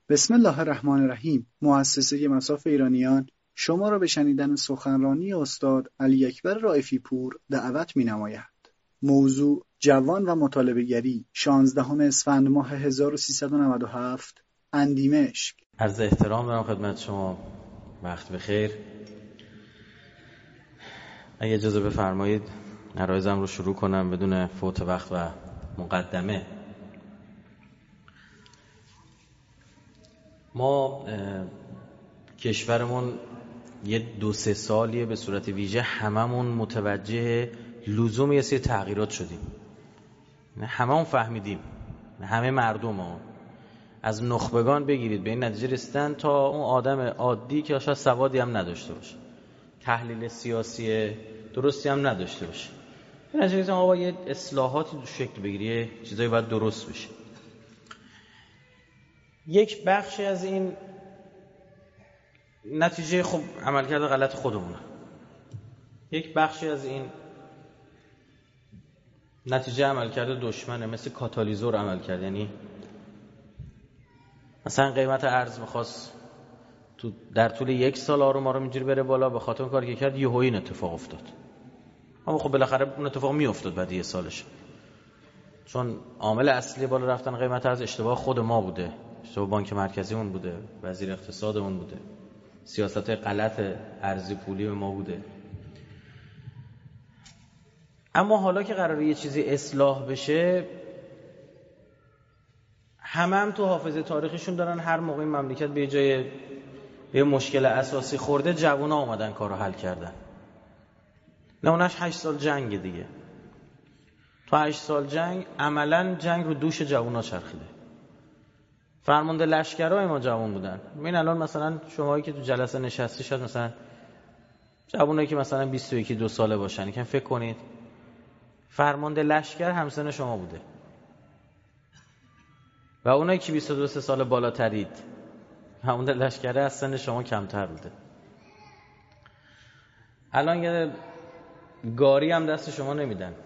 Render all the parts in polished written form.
بسم الله الرحمن الرحیم. مؤسسه مصاف ایرانیان شما را به شنیدن سخنرانی استاد علی اکبر رائفی پور دعوت می‌نماید. موضوع جوان و مطالبه‌گری، 16 اسفند ماه 1397، اندیمشک. عرض احترام دارم خدمت شما. وقت بخیر. اگه اجازه بفرمایید عرایزم رو شروع کنم بدون فوت وقت و مقدمه. ما کشورمون یه 2-3 سالیه به صورت ویژه هممون متوجه لزوم یه سری تغییرات شدیم. هممون فهمیدیم، همه مردم ها، از نخبگان بگیرید به این نتیجه رسیدن تا اون آدم عادی که شاید سوادی هم نداشته باشه، تحلیل سیاسی درستی هم نداشته باشه، به نتیجه رسیدن آقا یه اصلاحاتی تو شکل بگیره، چیزایی باید درست بشه. یک بخشی از این نتیجه خب عملکرد غلط خودمونه، یک بخشی از این نتیجه عملکرد دشمنه، مثل کاتالیزور عملکرد. یعنی مثلا قیمت ارز می‌خواست در طول 1 سال آروم آروم اینجوری بره بالا، به خاطر اون کاری که کرد یهو این اتفاق افتاد. اما خب بالاخره اون اتفاق میافتاد بعد 1 سالش، چون عامل اصلی بالا رفتن قیمت ارز اشتباه خود ما بوده، اشتباه بانک مرکزیمون بوده، وزیر اقتصادمون بوده، سیاست غلط ارزی پولی ما بوده. اما حالا که قراره یه چیزی اصلاح بشه، هم تو حافظه تاریخیشون دارن هر موقع این مملکت به جای یه مشکل اساسی خورده جوونا اومدن کارو حل کردن. نه اونش 8 سال جنگ دیگه. تو 8 سال جنگ عملاً جنگ رو دوش جوونا چرخیده. فرمانده لشکرهای ما جوان بودن. ببین الان مثلا شماهایی که تو جلسه نشستی شاید مثلا جوونایی که مثلا 21-22 ساله باشن، یکم فکر کنید فرمانده لشکر همسن شما بوده و اونایی که 22-23 سال بالاترید فرمانده لشکره از سن شما کمتر بوده. الان یه گاری هم دست شما نمیدن،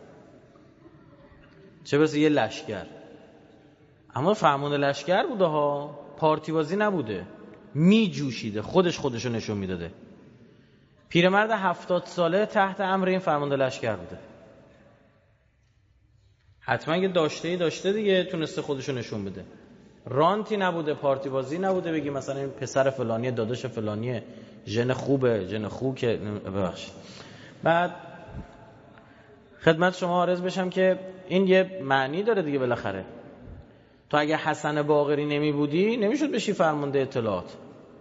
چه برسه یه لشکر. اما فرمانده لشکر بوده ها، پارتی بازی نبوده، می جوشیده، خودشو نشون میداده. پیرمرد 70 ساله تحت امر این فرمانده لشکر بوده. حتما یه داشته دیگه، تونسته خودشو نشون بده. رانتی نبوده، پارتی بازی نبوده بگی مثلا این پسر فلانیه، داداش فلانیه، ژن خوبه، ژن خوکه. ببخشید. بعد خدمت شما عرض بشم که این یه معنی داره دیگه. بالاخره تو اگه حسن باقری نمی بودی نمیشد بشی فرمانده اطلاعات.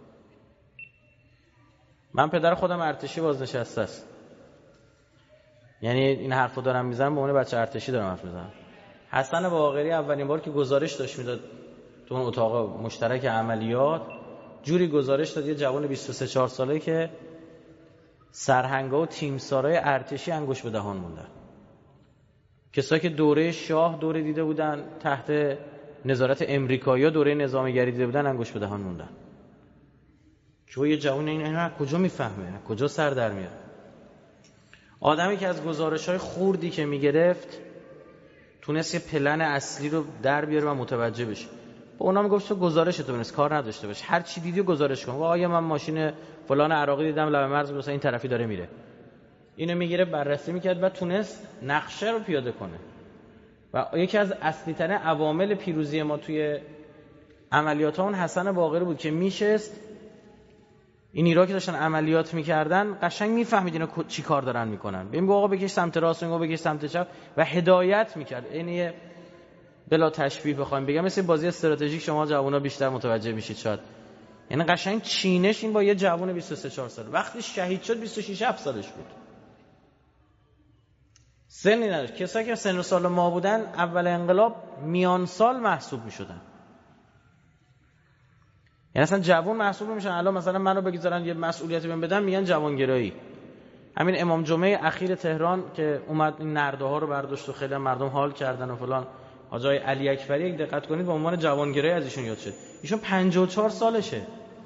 من پدر خودم ارتشی بازنشسته است، یعنی این حرفو دارم میزنم به عنوان بچه ارتشی دارم حرف میزنم. حسن باقری اولین بار که گزارش داشت میداد تو اون اتاق مشترک عملیات، جوری گزارش داد یه جوان 23-24 ساله که سرهنگا و تیمسارای ارتشی انگوش به دهان موندن. کسایی که دوره شاه دوره دیده بودن، تحت نظارت امریکایی‌ها دوره نظامیگری دیده بودن، انگوش به دهان موندن. چون یه جوان این کجا میفهمه، کجا سر در میاره؟ آدمی که از گزارش‌های خوردی که میگرفت تونست یه پلن اصلی رو در بیاره و متوجه بشه. با اونا میگفت تو گزارش تو بنویس، کار نداشته باش، هر چی دیدی گزارش کن. آیا من ماشین فلان عراقی دیدم لبه مرز مثلا این طرفی داره میره، اینو میگیره بررسی میکرد و تونست نقشه رو پیاده کنه. و یکی از اصلی ترین عوامل پیروزی ما توی عملیات ها اون حسن باقری بود که میشست این ایرا که داشتن عملیات میکردن قشنگ میفهمید اینا چی کار دارن میکنن. ببین آقا بکش سمت راست، آقا بکش سمت چپ و هدایت میکرد. این بلا تشبیه بخوایم بگم مثل بازی استراتژیک، شما جوونا بیشتر متوجه میشید شاید. یعنی قشنگ چینش این با یه جوون 23-24 ساله. وقتی شهید شد 26-7 سالش بود، سنی نداشت. کسایی که سن و سال ما بودن اول انقلاب میان سال محسوب میشدن، یعنی اصلا جوان محسوب نمیشن. الان مثلا منو بگذارن یه مسئولیتی بهم بدن میگن جوانگرایی. همین امام جمعه اخیر تهران که اومد این نرده ها رو برداشت و خیلی مردم حال کردن و فلان، حاجی علی اکبری یک دقت کنید به عنوان جوانگرایی از ایشون یاد شد. ایشون 54 سالشه.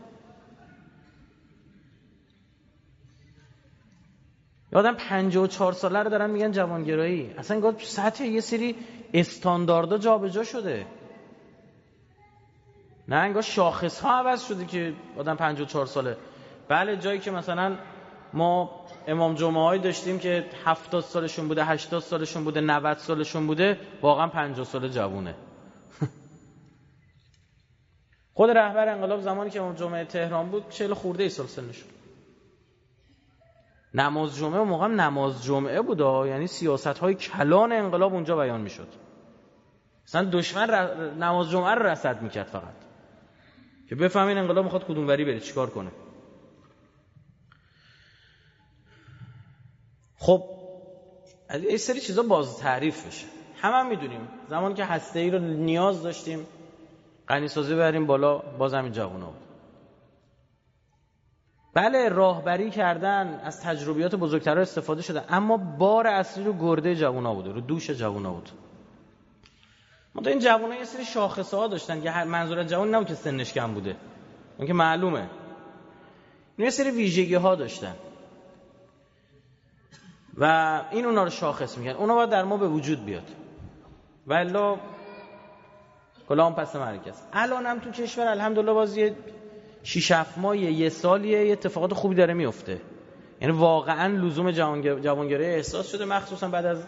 یادم 54 ساله رو دارن میگن جوانگرایی. اصلا انگار سطح یه سری استانداردها جابجا شده. نه انگار شاخص ها عوض شده که آدم 54 ساله. بله جایی که مثلا ما امام جمعه هایی داشتیم که 70 سالشون بوده، 80 سالشون بوده، 90 سالشون بوده، واقعا 50 ساله جوونه. خود رهبر انقلاب زمانی که امام جمعه تهران بود 40 خورده ای سال سنشون. نماز جمعه اون موقع نماز جمعه بود، یعنی سیاست‌های کلان انقلاب اونجا بیان میشد. مثلا دشمن نماز جمعه رو رصد میکرد فقط که بفهمین انقلاب میخواد کدوم وری بره چیکار کنه. خب از این سری چیزا باز تعریف بشه. هم میدونیم زمانی که هسته‌ای رو نیاز داشتیم غنیسازی بریم بالا، باز همین جوونا بود. بله راهبری کردن، از تجربیات بزرگترها استفاده شده، اما بار اصلی رو گرده جوونا بوده، رو دوش جوونا بود. منتها این جوونا یه سری شاخصه ها داشتن که منظور از جوون نبود که سنش کم بوده، اون که معلومه. این یه سری ویژگی ها داشتن و این اونا رو شاخص میگن. اونا باید در ما به وجود بیاد و الا کلام پس مرکز. الان هم تو کشور الحمدلله باز یه 6-7 ماه یه سالیه یه اتفاقات خوبی داره میفته. یعنی واقعا لزوم جوانگرایی احساس شده، مخصوصا بعد از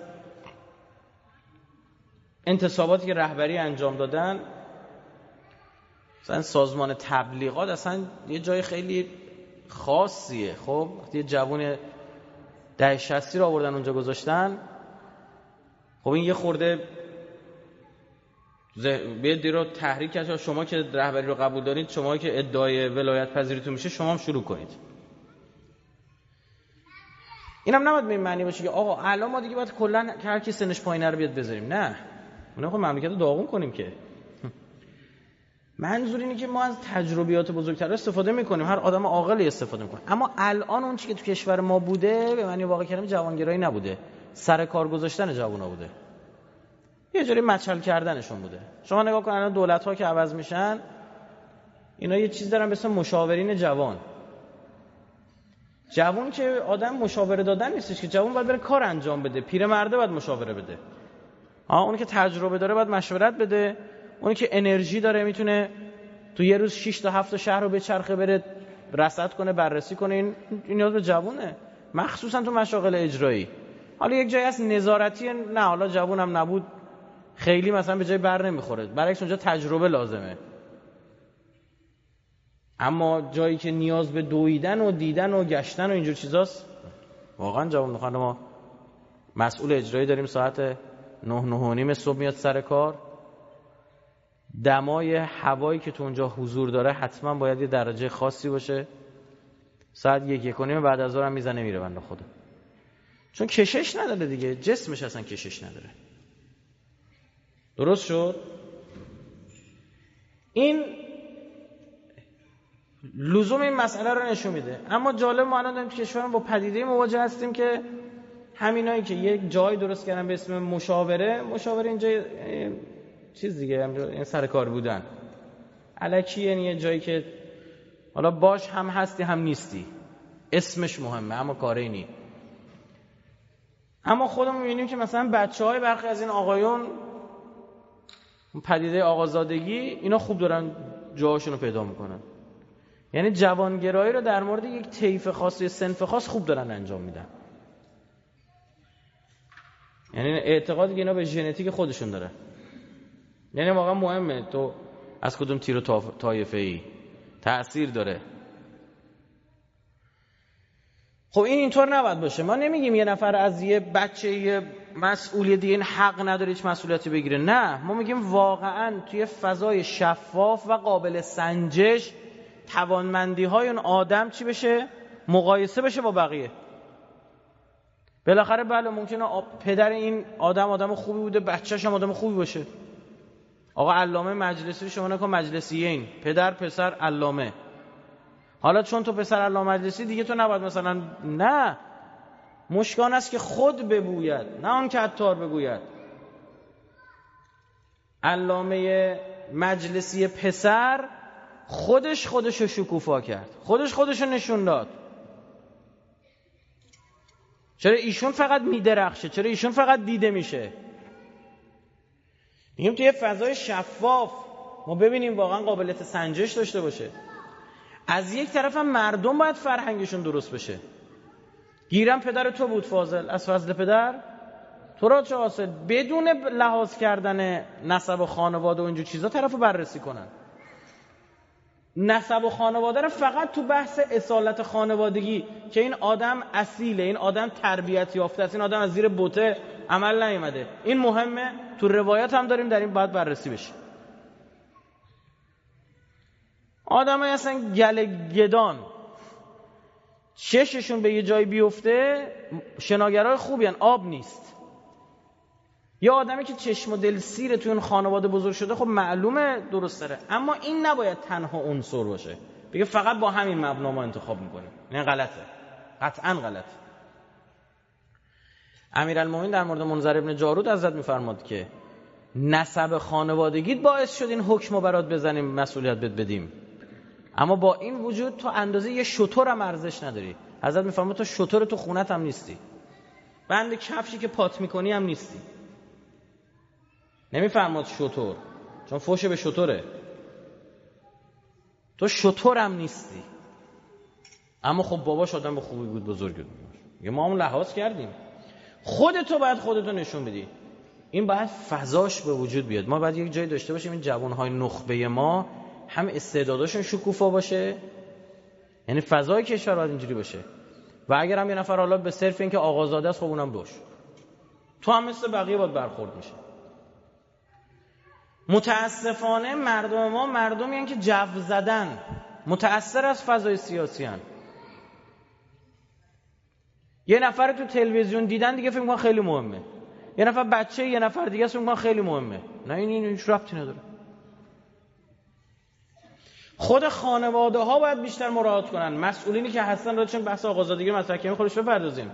انتصاباتی که رهبری انجام دادن. مثلا سازمان تبلیغات اصلا یه جای خیلی خاصیه. خب وقتی یه جوان 10-60 رو آوردن اونجا گذاشتن، خب این یه خورده بیادی رو تحریک کرد. شما که رهبری رو قبول دارید، شما که ادعای ولایت پذیریتون میشه، شما هم شروع کنید. اینم نباید به این معنی باشه که آقا الان ما دیگه باید کلا هر کی سنش پایینه رو بیاد بذاریم. نه، ما نمیخوایم مملکت رو داغون کنیم که. منظور اینه که ما از تجربیات بزرگتر استفاده میکنیم، هر آدم عاقلی استفاده میکنه. اما الان اون چیزی که تو کشور ما بوده به معنی واقعی کلمه جوانگرایی نبوده، سر کار گذاشتن جوونا بوده، یه جوری مچل کردنشون بوده. شما نگاه کن الان دولت‌ها که عوض میشن، اینا یه چیز دارن به اسم مشاورین جوان. جوان که آدم مشاوره دادن نیستش که، جوان باید بره کار انجام بده. پیرمرده باید مشاوره بده. اون که تجربه داره باید مشورت بده. اون که انرژی داره میتونه تو یه روز 6 تا 7 شهر رو بچرخه، بره رصد کنه، بررسی کنه. این نیاز به جوونه، مخصوصا تو مشاغل اجرایی. حالا یک جایی هست نظارتی، نه حالا جوونم نبود خیلی مثلا به جای بر نمیخوره، برعکس اونجا تجربه لازمه. اما جایی که نیاز به دویدن و دیدن و گشتن و اینجور چیزاست، واقعا جوان خانم ما مسئول اجرایی داریم ساعت 9-9:30 صبح میاد سر کار. دمای هوایی که تو اونجا حضور داره حتما باید یه درجه خاصی باشه. ساعت 1-1:30 بعد از ظهر هم میزنه میره بنده خدا، چون کشش نداره دیگه، جسمش اصلا کشش نداره. درست شد؟ این لزوم این مسئله رو نشون میده. اما جالب ما الان تو کشورمون با پدیده مواجه هستیم که همینایی که یک جای درست کردن به اسم مشاوره اینجا چیز دیگه، این سر کار بودن الکی، یعنی یه جایی که حالا باش هم هستی هم نیستی، اسمش مهمه اما کاری نی. اما خودمون می‌بینیم که مثلا بچه‌های برخی از این آقایون پدیده آقازادگی اینا خوب دارن جاهاشون رو پیدا میکنن. یعنی جوانگرایی رو در مورد یک طیف خاص یا صنف خاص خوب دارن انجام میدن. یعنی اعتقادی که اینا به ژنتیک خودشون داره. یعنی واقعا مهمه تو از کدوم تیر و طایفه‌ای، تأثیر داره. خب این اینطور نباید باشه. ما نمیگیم یه نفر از یه بچه یه مسئولیت دیگه این حق نداره هیچ مسئولیتی بگیره. نه، ما میگیم واقعا توی فضای شفاف و قابل سنجش توانمندی های اون آدم چی بشه؟ مقایسه بشه با بقیه. بالاخره بله ممکنه پدر این آدم خوبی بوده، بچه‌ش هم آدم خوبی باشه. آقا علامه مجلسی شما نکن مجلسیین، پدر پسر علامه. حالا چون تو پسر علامه مجلسی دیگه تو نباید مثلا، نه، مشکان است که خود بگوید نه آن که عطار بگوید. علامه مجلسی پسر خودشو شکوفا کرد، خودشو نشون داد. چرا ایشون فقط میدرخشه؟ چرا ایشون فقط دیده میشه؟ میگم توی فضای شفاف ما ببینیم واقعا قابلیت سنجش داشته باشه. از یک طرف هم مردم باید فرهنگشون درست بشه. گیرم پدر تو بود فاضل، از فضل پدر تو را چه حاصل؟ بدون لحاظ کردن نسب و خانواده و اینجور چیزا طرفو بررسی کنن. نسب و خانواده رو فقط تو بحث اصالت خانوادگی که این آدم اصیله، این آدم تربیت یافته است، این آدم از زیر بوته عمل نیامده، این مهمه. تو روایت هم داریم، در این باید بررسی بشه. آدمای اصلا گله گدان چششون به یه جای بیفته شناگرای خوبی هن، آب نیست. یه آدمی که چشم و دل سیره توی اون خانواده بزرگ شده، خب معلومه درست داره، اما این نباید تنها عنصر باشه بگه فقط با همین مبنا ما انتخاب میکنیم. این غلطه، قطعا غلطه. امیرالمومنین در مورد منذر ابن جارود حضرت میفرماد که نسب خانوادگیت باعث شد این حکمو برات بزنیم، مسئولیت بهت بدیم، اما با این وجود تو اندازه یه شتر هم ارزش نداری. حضرت میفرماد تو شتر تو خونت هم نیستی، بند کفشی که پات میکنی هم نیستی. نمیفرماد شتر، چون فوش به شتره. تو شتر هم نیستی، اما خب باباش آدم به خوبی بود، بزرگ بود. ما هم لحاظ کردیم. خودتو باید خودتو نشون بدی. این باید فضاش به وجود بیاد. ما باید یک جایی داشته باشیم این جوانهای نخبه ما هم استعداداشون شکوفا باشه، یعنی فضای کشور باید اینجوری باشه. و اگر هم یه نفر حالا به صرف اینکه آقازاده است، خب اونم باش، تو هم مثل بقیه باید برخورد میشه. متاسفانه مردم ما مردمی هستند که جو زدن، متأثر از فضای سیاسی هستند. یه نفر تو تلویزیون دیدن دیگه فکر می‌کنن خیلی مهمه، یه نفر بچه یه نفر دیگه فکر می‌کنن خیلی مهمه. نه، این هیچ ربطی نداره. خود خانواده ها باید بیشتر مراعات کنن. مسئولینی که هستن را، چون بحث آقازادگی مطرح کردیم خودش بپردازیم.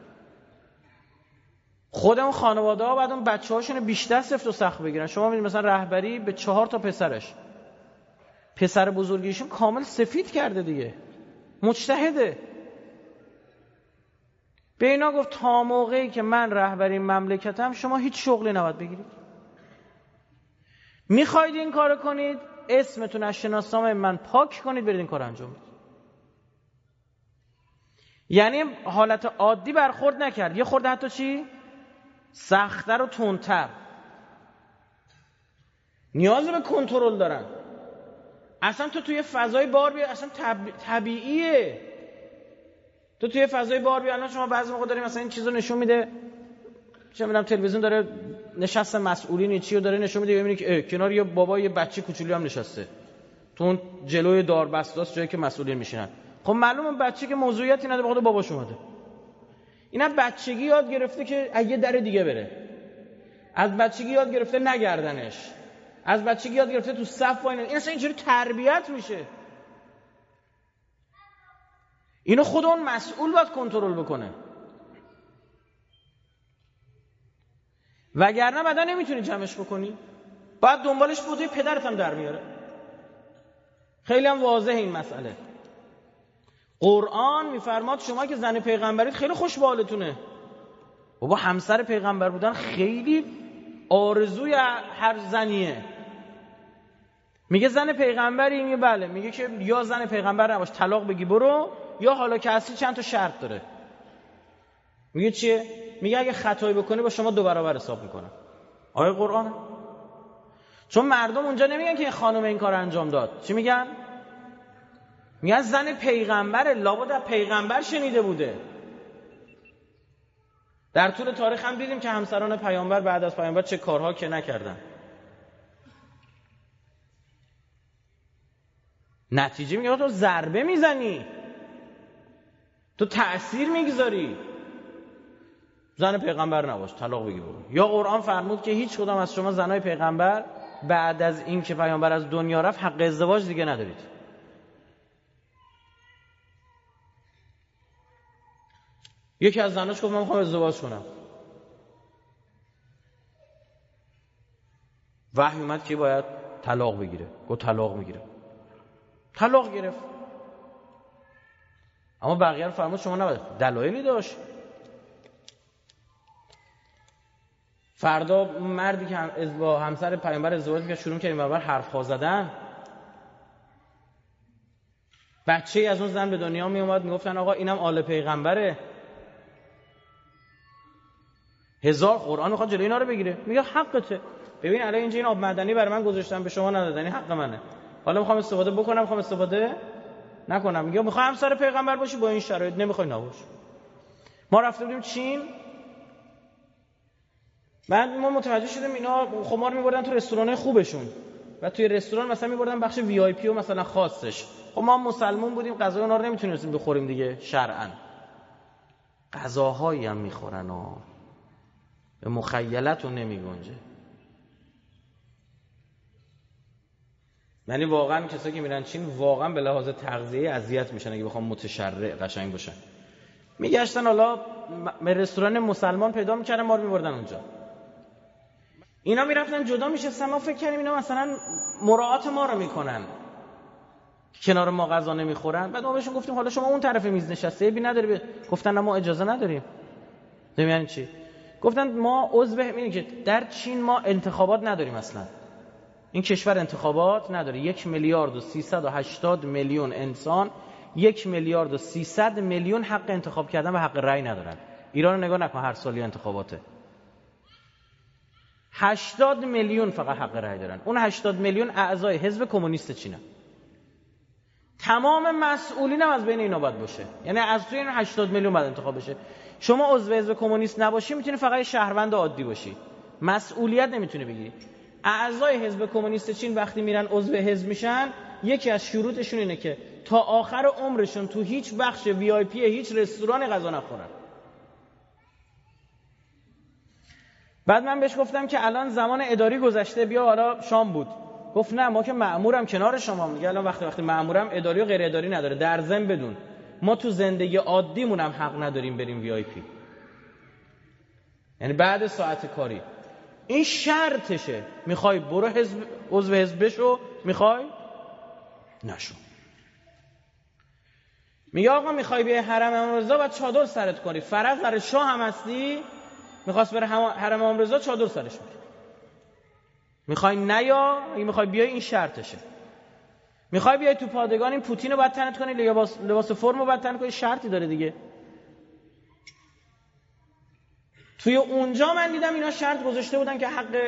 خود اون خانواده ها باید اون بچه‌هاشون بیشتر سفت و سخت بگیرن. شما می‌بینید مثلا رهبری به 4 تا پسرش، پسر بزرگیشون کامل سفید کرده دیگه، مجتهده. به اینا گفت تا موقعی که من رهبری مملکتم شما هیچ شغلی نباید بگیرید. میخواید این کارو کنید، اسمتون از شناسنامه من پاک کنید، برید این کار انجام بدید. یعنی حالت عادی برخورد نکرد، یه خورده حتی چی؟ سخت‌تر و تندتر. نیاز به کنترل دارن. اصلا تو توی فضای بار بیا، اصلا طبیعیه. تو توی فضای بار بیا. الان شما بعضی موقع داریم مثلا این چیزو نشون میده، چه میدونم تلویزیون داره نشست مسئولین چیو داره نشون میده، ببینید که کنار یه بابا یه بچه کوچولی هم نشسته تو اون جلوی داربستاست، جایی که مسئولین میشینن. خب معلومه بچه که موضوعیتی نداره، بخاطر باباش اومده. اینا بچگی یاد گرفته که اگه در دیگه بره، از بچگی یاد گرفته نگردنش، از بچگی یاد گرفته تو صف وای این اصلا اینجوری تربیت میشه. اینو خود اون مسئول باید کنترل بکنه، وگرنه بعدا نمیتونی جمعش بکنی. باید دنبالش بوده، پدرت هم در میاره. خیلی هم واضحه این مسئله. قرآن میفرماد شما که زن پیغمبرید خیلی خوش به حالتونه. بابا همسر پیغمبر بودن خیلی آرزوی هر زنیه. میگه زن پیغمبری؟ میگه بله. میگه که یا زن پیغمبر نباش، طلاق بگی برو، یا حالا که اصلی چند تا شرط داره. میگه چیه؟ میگه اگه خطایی بکنی با شما 2 برابر حساب میکنم. آیه قرآن. چون مردم اونجا نمیگن که این خانم این کار انجام داد. چی میگن؟ میگن زن پیغمبر، لابد پیغمبر شنیده بوده. در طول تاریخ هم دیدیم که همسران پیامبر بعد از پیامبر چه کارها که نکردن. نتیجه میگه تو ضربه میزنی، تو تأثیر میگذاری. زن پیغمبر نباش، طلاق بگی برو. یا قرآن فرمود که هیچ کدام از شما زنای پیغمبر بعد از این که پیامبر از دنیا رفت حق ازدواج دیگه ندارید. یکی از زناش گفت من میخوام ازدواج کنم. وحی اومد که باید طلاق بگیره. گفت طلاق میگیره. طلاق گرفت. اما بقیه رو فرمود شما نباید. دلایلی داشت. فردا مردی که با همسر پیامبر ازدواج کرد شروع کرد این بر حرف‌ها زدن، بچه‌ای از اون زن به دنیا می اومد میگفتن آقا اینم آل پیغمبره. 1000 قرآن میخواد جلوی اینا رو بگیره، میگه حقته. ببین الان اینجا این آب معدنی برای من گذاشتن به شما ندادن، این حق منه. حالا میخوام استفاده بکنم، میخوام استفاده نکنم. میگه میخوای همسر پیغمبر باشی با این شرایط، نمیخوای نباش. ما رفته بودیم چین، بعد ما متوجه شدیم اینا خب ما رو میبردن تو رستوران خوبشون و توی رستوران مثلا میبردن بخش وی آی پی و مثلا خاصش. خب ما مسلمون بودیم، غذای اونا رو نمیتونستیم بخوریم دیگه شرعاً. غذاهایی هم میخورن و به مخیلتون نمیگنجه. یعنی واقعا کسایی که میرن چین واقعا به لحاظ تغذیه اذیت میشن اگه بخوام متشرع قشنگ باشن. میگشتن حالا رستوران مسلمان پیدا میکردن، ما رو میبردن اونجا. اینا میرفتن جدا میشستن، ما فکر کردیم اینا مثلا مراعات ما رو میکنن، کنار ما غذا نمیخورن. بعد ما بهشون گفتیم حالا شما اون طرف میز نشسته بی نداری گفتن نه ما اجازه نداریم. یعنی چی؟ گفتن ما عضو اینه که در چین ما انتخابات نداریم اصلا. این کشور انتخابات نداره. 1,380,000,000 انسان، 1,300,000,000 حق انتخاب کردن و حق رأی ندارن. ایران رو نگاه نکن، هر سالی انتخاباته. 80 میلیون فقط حق رأی دارن. اون 80 میلیون اعضای حزب کمونیست چینن. تمام مسئولین هم از بین اینا باید باشه. یعنی از توی این 80 میلیون باید انتخاب بشه. شما عضو حزب کمونیست نباشی میتونی فقط شهروند عادی باشی، مسئولیت نمیتونی بگیری. اعضای حزب کمونیست چین وقتی میرن عضو حزب میشن، یکی از شروطشون اینه که تا آخر عمرشون تو هیچ بخش وی آی پی هیچ رستوران غذا نخورن. بعد من بهش گفتم که الان زمان اداری گذشته، بیا حالا شام بود. گفت نه ما که مأمورم کنار شما. میگه الان وقتی مأمورم اداری و غیر اداری نداره. در ضمن بدون ما تو زندگی عادیمون هم حق نداریم بریم وی آی پی، یعنی بعد ساعت کاری. این شرطشه. میخوای برو حزب عضو حزب بشو، میخوای نشو. میگه آقا میخوای بیای حرم امام رضا باید چادر سرت کنی. فرض در شاه هم هستی، میخواست بره حرم امام رضا چادر سرش میکنه. میخوای نیا، اگه میخوای بیای این شرطشه. میخوای بیای تو پادگان این پوتین رو باید تنت کنی، لباس فرم رو باید تنت کنی، شرطی داره دیگه. توی اونجا من دیدم اینا شرط گذاشته بودن که حق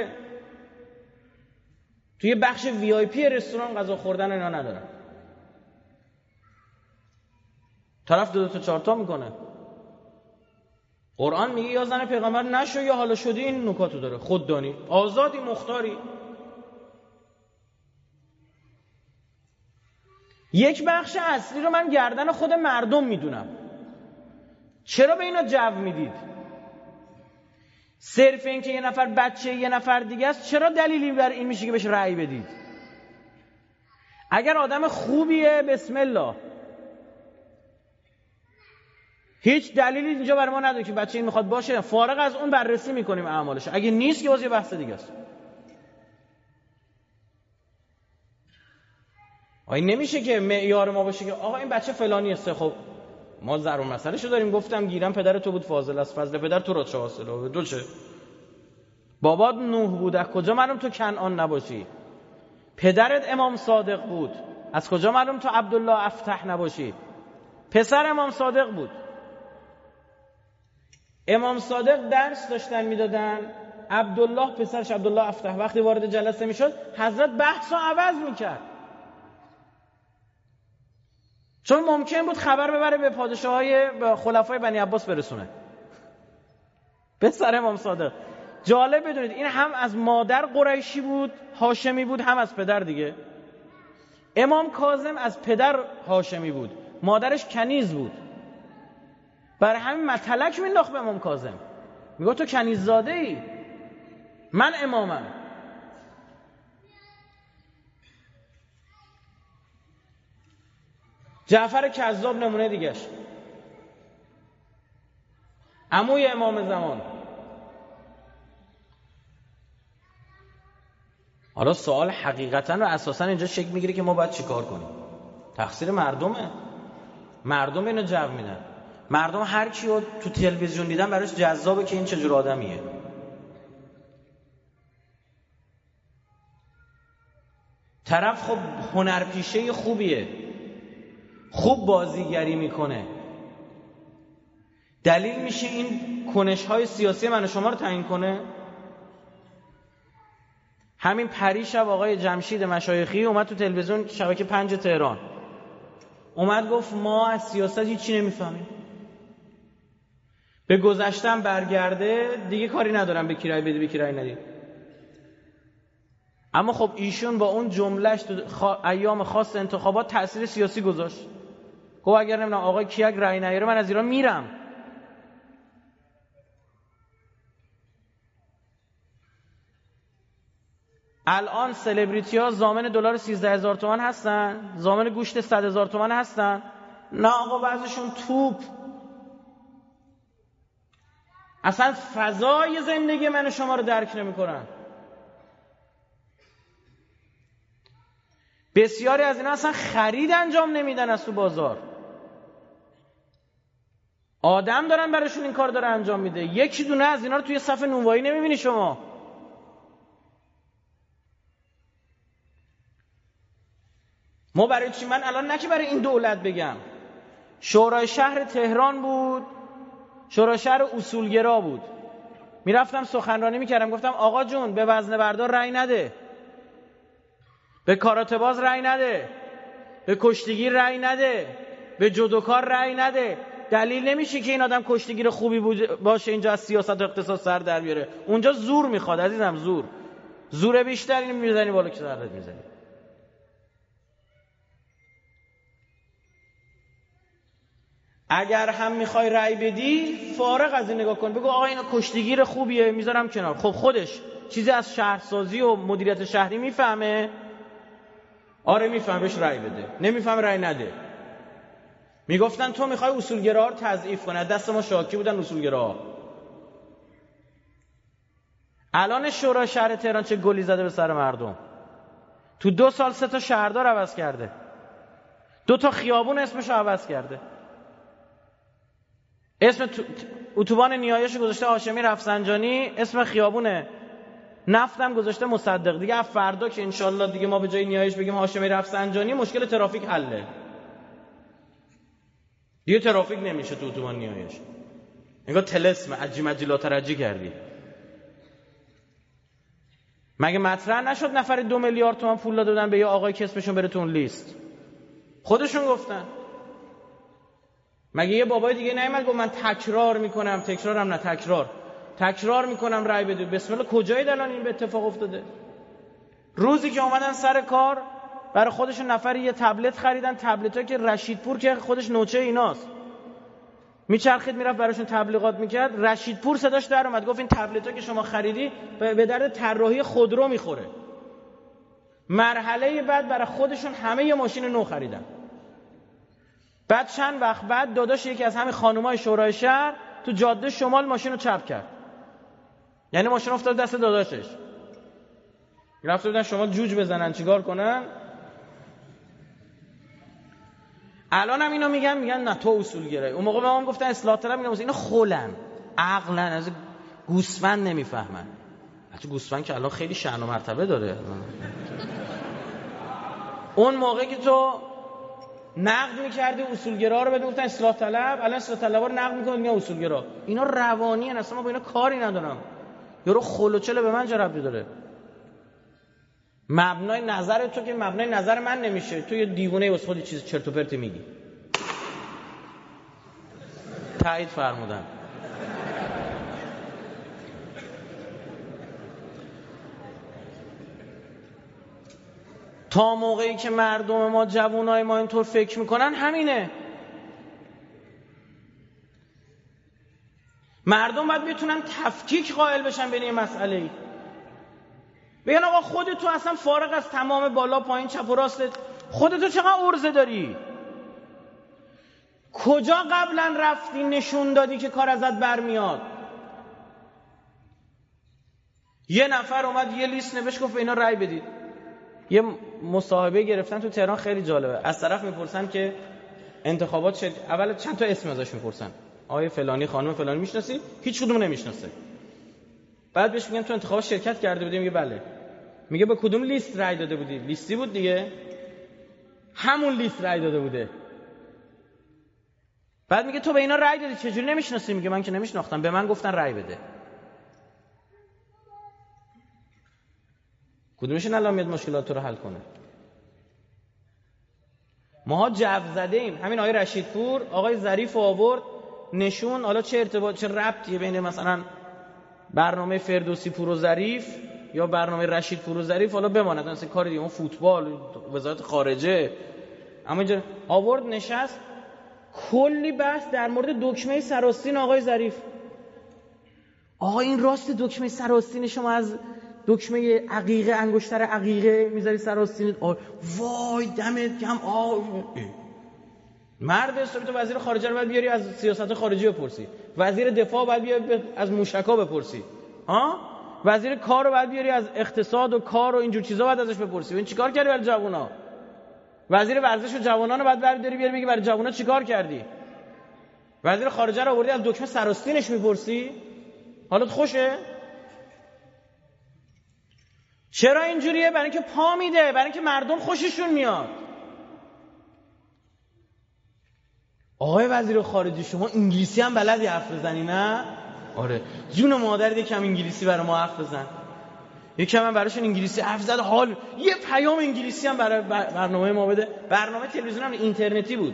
توی بخش وی آی پی رستوران غذا خوردن اینا ندارن. طرف 2 تا 4 تا میکنه. قرآن میگه یا زن پیغمبر نشو یا حالا شدی. این نکاتو داره. خوددانی، آزادی، مختاری. یک بخش اصلی رو من گردن خود مردم میدونم. چرا به اینا جو میدید؟ صرف این که یه نفر بچه یه نفر دیگه است، چرا دلیلی بر این میشه که بهش رأی بدید؟ اگر آدم خوبیه بسم الله، هیچ دلیلی اینجا برای ما نداره که بچه این میخواد باشه. فارغ از اون بررسی میکنیم اعمالش. اگه نیست که باز یه بحث دیگه است. این نمیشه که معیار ما باشه که آقا این بچه فلانی است. خب ما ضرور مسئله شو داریم. گفتم گیرم پدر تو بود فاضل است، فضل پدر تو را چه حاصله؟ دو چه؟ بابات نوح بود، از کجا معلوم تو کنعان نباشی؟ پدرت امام صادق بود، از کجا معلوم تو عبدالله افتح نباشی؟ پسر امام صادق بود. امام صادق درس داشتن میدادن، عبدالله پسرش عبدالله افتح وقتی وارد جلسه میشد حضرت بحثو عوض میکرد، چون ممکن بود خبر ببره به پادشاهای به خلفای بنی عباس برسونه. پسر امام صادق. جالب بدونید این هم از مادر قریشی بود، هاشمی بود، هم از پدر دیگه. امام کاظم از پدر هاشمی بود، مادرش کنیز بود. برای همین متلک مینداخت به امام کاظم، میگه تو کنیز زاده ای، من امامم. جعفر کذاب نمونه دیگهش، عموی امام زمان. حالا سوال حقیقتا و اساسا اینجا شکل میگیره که ما باید چی کار کنیم؟ تقصیر مردمه. مردم اینو جو میدن. مردم هر کیو تو تلویزیون دیدن براش جذابه که این چجور آدمیه. طرف خب هنرپیشه خوبیه، خوب بازیگری میکنه، دلیل میشه این کنش‌های سیاسی من و شما رو تعیین کنه؟ همین پریشب آقای جمشید مشایخی اومد تو تلویزیون شبکه 5 تهران، اومد گفت ما از سیاست هیچی نمیفهمیم، به گذشتم برگرده، دیگه کاری ندارم به کی رای بدی به کی رای ندی. اما خب ایشون با اون جملهش تو ایام خاص انتخابات تأثیر سیاسی گذاشت. گفت اگر نمیدونم آقای کیک رای نیاره من از ایران میرم. الان سلبریتی ها ضامن دلار 13,000 تومان هستن، ضامن گوشت 100,000 تومان هستن. نه آقا بعضشون توپ. اصلا فضای زندگی من و شما رو درک نمی‌کنن. بسیاری از اینا اصلا خرید انجام نمیدن از تو بازار. آدم دارن براشون این کار داره انجام میده. یکی دونه از اینا رو توی صف نونوایی نمیبینی شما. ما برای چی؟ من الان نه که برای این دولت بگم، شورای شهر تهران بود، شورای شهر اصولگرا بود، میرفتم سخنرانی میکردم، گفتم آقا جون به وزنه بردار رأی نده، به کاراته باز رأی نده، به کشتیگیر رأی نده، به جودوکار رأی نده. دلیل نمیشه که این آدم کشتیگیر خوبی باشه اینجا از سیاست و اقتصاد سر در بیاره. اونجا زور میخواد عزیزم، زور بیشتر اینو میزنی بالا که سرت میزنی. اگر هم میخوای رأی بدی فارغ از این نگاه کن، بگو آقا اینا کشتیگیر خوبیه میذارم کنار. خب خودش چیزی از شهرسازی و مدیریت شهری میفهمه؟ آره میفهمه، بهش رأی بده. نمیفهمه رأی نده. میگفتن تو میخوای اصولگراها رو تضعیف کنی، دست ما شاکی بودن اصولگراها. الان شورای شهر تهران چه گلی زده به سر مردم. تو 2 سال 3 تا شهردار عوض کرده، 2 تا خیابون اسمشو عوض کرده، اسم اتوبان نیایش گذاشته هاشمی رفسنجانی، اسم خیابون نفتم گذاشته مصدق. دیگه فردا که انشالله دیگه ما به جای نیایش بگیم هاشمی رفسنجانی، مشکل ترافیک حله. دیگه ترافیک نمیشه تو اتوبان نیایش. انگار طلسم عجی لا ترجی کردی. مگه مطرح نشد نفر 2 میلیارد تومان پول داده بودن به یه آقای که اسمشون بره تو اون لیست؟ خودشون گفتن. مگه یه بابای دیگه نیامد گفت من تکرار میکنم رای بده؟ بسم الله. کجای الان این به اتفاق افتاده؟ روزی که اومدن سر کار برای خودشون نفری یه تبلت خریدن، تبلتایی که رشیدپور که خودش نوچه ایناست میچرخید میرفت براشون تبلیغات میکرد، رشیدپور صداش در اومد گفت این تبلتایی که شما خریدی به درد طراحی خودرو میخوره. مرحله بعد برای خودشون همه یه ماشین نو خریدن. بعد چند وقت بعد داداش یکی از همین خانومای شورای شهر تو جاده شمال ماشین رو چپ کرد. یعنی ماشین افتاد دست داداشش. رفته بودن شمال جوج بزنن چیکار کنن؟ الان هم اینا میگن نه تو اصولگرایی. اون موقع به ما گفتن اصلاح طلب، میگم اینا خولن، عقلن، از گوسفند نمیفهمن. حتی گوسفند که الان خیلی شأن و مرتبه داره. اون موقع که تو نقد میکردی اصولگرا رو، بهت گفتن اصلاح طلب، الان اصلاح طلبا رو نقد میکنن میگن اصولگرا. اینا روانی ان، اصلا ما با اینا کاری ندارم. یارو خلوچله به من چه ربطی داره؟ مبنای نظر تو که مبنای نظر من نمیشه. تو یه دیوونه واسه خودی چیز چرت و پرت میگی. تایید فرمودن. تا موقعی که مردم ما، جوانای ما اینطور فکر میکنن همینه. مردم باید بتونن تفکیک قائل بشن بین این مسئله. بگن آقا خودت تو اصلا فارغ از تمام بالا پایین چپ و راستت، خودتو چقدر عرضه داری؟ کجا قبلا رفتی نشون دادی که کار ازت برمیاد؟ یه نفر اومد یه لیست نوشت گفت اینا رأی بدید. یه مصاحبه گرفتن تو تهران خیلی جالبه. از طرف میپرسن که انتخابات اول چند تا اسم ازش میپرسن، آقای فلانی خانم فلانی میشناسی؟ هیچ کدوم نمیشناسه. بعد بهش میگن تو انتخابات شرکت کرده بودی؟ میگه بله. میگه به کدوم لیست رأی داده بودی؟ لیستی بود دیگه، همون لیست رأی داده بوده. بعد میگه تو به اینا رأی دادی چجوری نمیشناسی؟ میگه من که نمیشناختم، به من گفتن رأی بده. کدومشون الان میاد مشکلات تو رو حل کنه؟ ماها جو زده ایم. همین آقای رشیدپور آقای ظریف آورد نشون، حالا چه ارتباط چه ربطیه بین مثلا برنامه فردوسی پور و ظریف یا برنامه رشیدپور و ظریف، حالا بماند مثلا کار دیگه، اون فوتبال، وزارت خارجه. اما اینجا آورد نشست کلی بحث در مورد دکمه سراستین آقای ظریف. آقا این راست دکمه سراستین شما از دکمه عقیقه، انگشتر عقیقه میذاری سراستین؟ وای دمت گرم. مرد حسابی تو وزیر خارجه رو باید بیاری از سیاست خارجی بپرسی، وزیر دفاع باید بیاری از موشکا بپرسی، وزیر کار رو باید بیاری از اقتصاد و کار و اینجور چیزا باید ازش بپرسی. این چیکار کردی برای جوونا؟ وزیر ورزش و جوانان رو باید بیاری بگی برای جوونا چیکار کردی؟ وزیر خارجه رو آوردی از دکمه سراستینش میپرسی؟ حالت خوشه؟ چرا اینجوریه؟ برای اینکه پا میده، برای اینکه مردم خوششون میاد. آقای وزیر خارجه شما انگلیسی هم بلدی حرف بزنی نه؟ آره جون مادر یکم انگلیسی برای ما حرف بزن. یکم من براشون انگلیسی حرف زد، حال یه پیام انگلیسی هم برای برنامه ما بده. برنامه تلویزیون هم اینترنتی بود.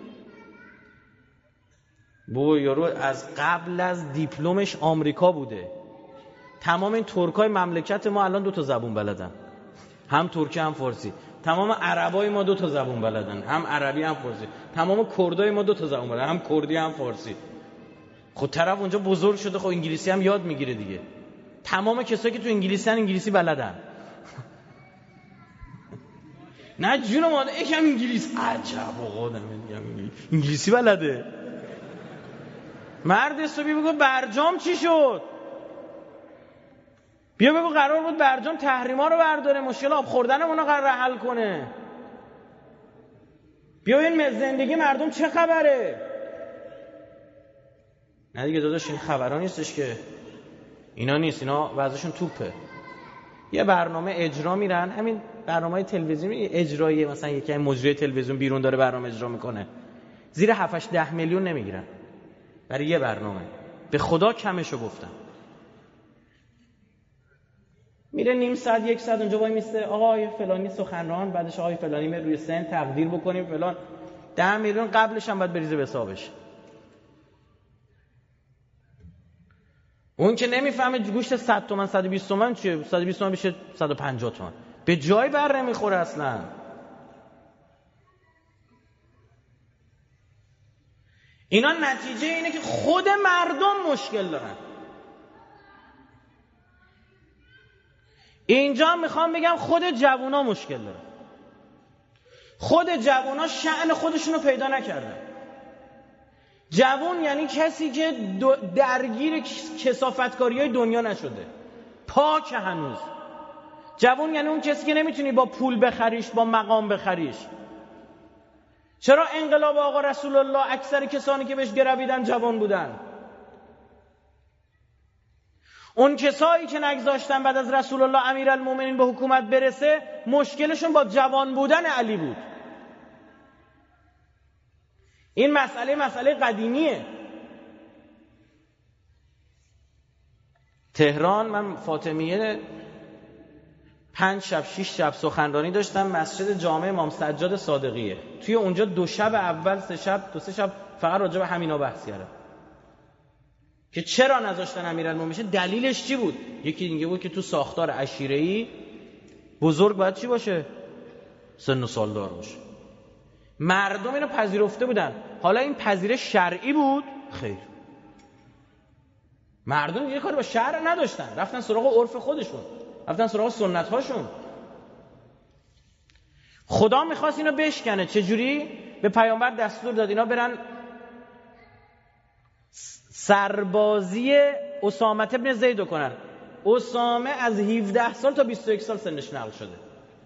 بابا یارو از قبل از دیپلمش آمریکا بوده. تمام این ترکای مملکت ما الان 2 زبون بلدن، هم ترکی هم فارسی. تمام عربای ما 2 زبون بلدن، هم عربی هم فارسی. تمام کردای ما 2 زبون بلدن، هم کردی هم فارسی. خود طرف اونجا بزرگ شده، خب انگلیسی هم یاد میگیره دیگه. تمام کسایی که تو انگلیسی بلدن. نه جون ماده یکم انگلیسی. عجب آقا انگلیسی بلده. مرد حسابی بگو برجام چی شد؟ بیا بگو قرار بود برجام تحریما رو برداره، مشکل آب خوردنمون رو قرار حل کنه. بیا این زندگی مردم چه خبره؟ نه دیگه داداش این خبرها نیستش که، اینا نیست، اینا وضعشون توپه. یه برنامه اجرا میرن، همین برنامه تلویزیونی اجرایی، مثلا یکی مجری تلویزیون بیرون داره برنامه اجرا میکنه، زیر 7-10 میلیون نمیگیرن برای یه برنامه. به خدا کمشو گفتم. میره نیم ساعت 1 ساعت اونجا وای میسته، آقای فلانی سخنران، بعدش آقای فلانی میره روی سن تقدیر بکنیم فلان، 10 میلیون قبلش هم باید بریزه به حسابش. اون که نمیفهمه گوشت 100 تومن 120 تومن چیه، 120 تومن بشه 150 تومن، به جای بر نمیخوره اصلا. اینا نتیجه اینه که خود مردم مشکل دارن. اینجا میخوام بگم خود جوونا مشکل دارن. خود جوونا شأن خودشونو پیدا نکردن. جوون یعنی کسی که درگیر کثافتکاری‌های دنیا نشده، پاک هنوز. جوون یعنی اون کسی که نمیتونی با پول بخریش، با مقام بخریش. چرا انقلاب آقا رسول الله اکثر کسانی که بهش گرویدن جوان بودن؟ اون کسایی که نگذاشتن بعد از رسول الله امیرالمومنین به حکومت برسه، مشکلشون با جوان بودن علی بود. این مسئله قدیمیه. تهران من فاطمیه 5 شب 6 شب سخنرانی داشتم، مسجد جامع امام سجاد صادقیه. توی اونجا 2 شب اول 3 شب فقط راجع به همینا بحث کردم که چرا نذاشتن امیرالمومنین. دلیلش چی بود؟ یکی دیگه بود که تو ساختار عشیره‌ای بزرگ باید چی باشه؟ سن و سالدار باشه. مردم اینو پذیرفته بودن. حالا این پذیرش شرعی بود؟ خیر. مردم دیگه کاری با شرع نداشتن، رفتن سراغ عرف خودشون، رفتن سراغ سنت هاشون. خدا میخواست اینو بشکنه. چجوری؟ به پیامبر دستور داد اینا برن سربازی اسامه ابن زید کنن. اسامه از 17 سال تا 21 سال سنش نقل شده.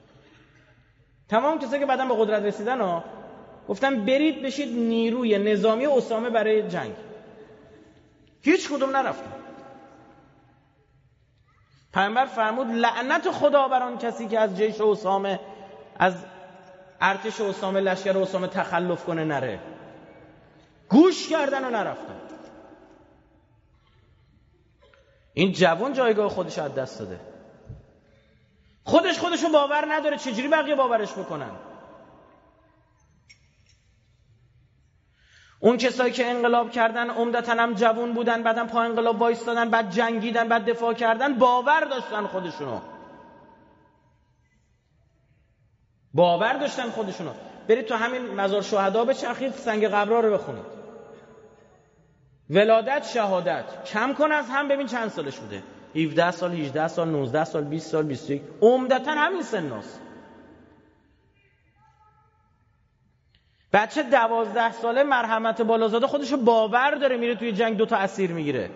تمام کسایی که بعداً به قدرت رسیدن گفتن برید بشید نیروی نظامی اسامه برای جنگ. هیچ کدوم نرفتن. پیامبر فرمود لعنت خدا بر آن کسی که از جیش اسامه، از ارتش اسامه، لشکر اسامه تخلف کنه نره. گوش کردن و نرفتن. این جوان جایگاه خودش از دست داده. خودشو باور نداره، چجوری بقیه باورش بکنن؟ اون کسایی که انقلاب کردن عمدتاً هم جوان بودن، بعدم پا انقلاب وایستادن، بعد جنگیدن، بعد دفاع کردن، باور داشتن خودشونو. برید تو همین مزار شهدا بچرخید، سنگ قبرها رو بخونید. ولادت، شهادت کم کن از هم، ببین چند سالش بوده. 17 سال، 18 سال، 19 سال، 20 سال، 21. عمدتاً همین سناست. بچه 12 ساله مرحمت بالازاده خودشو باور داره، میره توی جنگ 2 اسیر میگیره.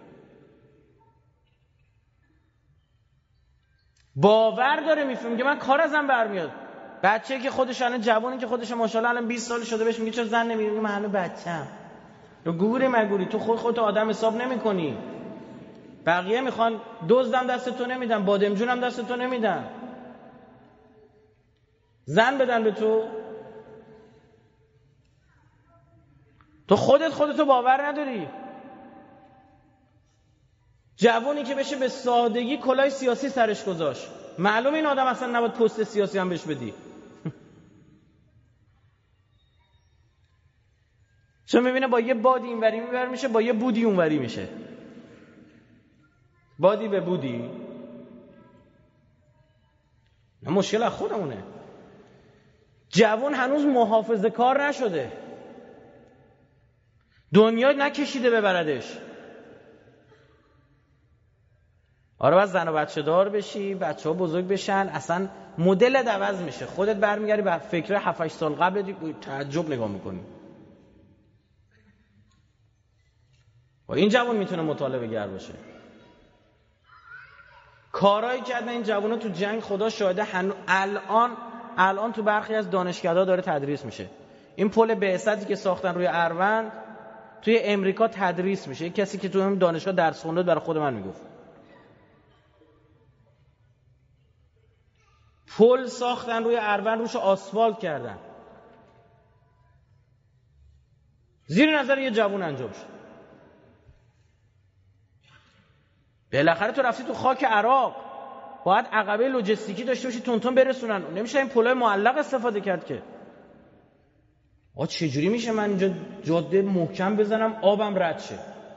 باور داره، میفهمه که من کار ازم برمیاد. بچه‌ای که خودش الان جوانی که خودش ماشاءالله الان 20 سال شده، بهش میگه چرا زن نمیگیری؟ من هنوز بچه‌ام. تو گوره مگوری، تو خودت آدم حساب نمی‌کنی. بقیه میخوان دزدم دست تو نمیدن، بادمجونم دست تو نمیدن، زن بدن به تو. تو خودتو باور نداری. جوانی که بشه به سادگی کلاه سیاسی سرش گذاشت، معلومه این آدم اصلا نباید پست سیاسی هم بهش بدی. چون میبینه با یه بادی اینوری میبر میشه، با یه بودی اونوری میشه. بادی به بودی. نه، مشکل از خودمونه. جوان هنوز محافظه کار نشده، دنیا نکشیده ببردش. آره باید زن و بچه دار بشی، بچه ها بزرگ بشن، اصلا مدلت عوض میشه. خودت برمیگردی به فکر 7-8 سال قبل، تعجب نگاه میکنی. و این جوان میتونه مطالبه گر باشه. کارایی کردن این جوونا تو جنگ، خدا شاهده الان تو برخی از دانشگاه‌ها داره تدریس میشه. این پل بعثتی که ساختن روی اروند توی امریکا تدریس میشه. یک کسی که تو همین دانشگاه درس خونده برای خود من میگفت. پل ساختن روی اروند، روش آسفالت کردن، زیر نظر یه جوون انجام شد. بالاخره تو رفتی تو خاک عراق، باید عقبه لوجستیکی داشته باشی تونتون برسونن. نمیشه این پلای معلق استفاده کرد که. چجوری میشه من اینجا جاده محکم بزنم آبم رد شه؟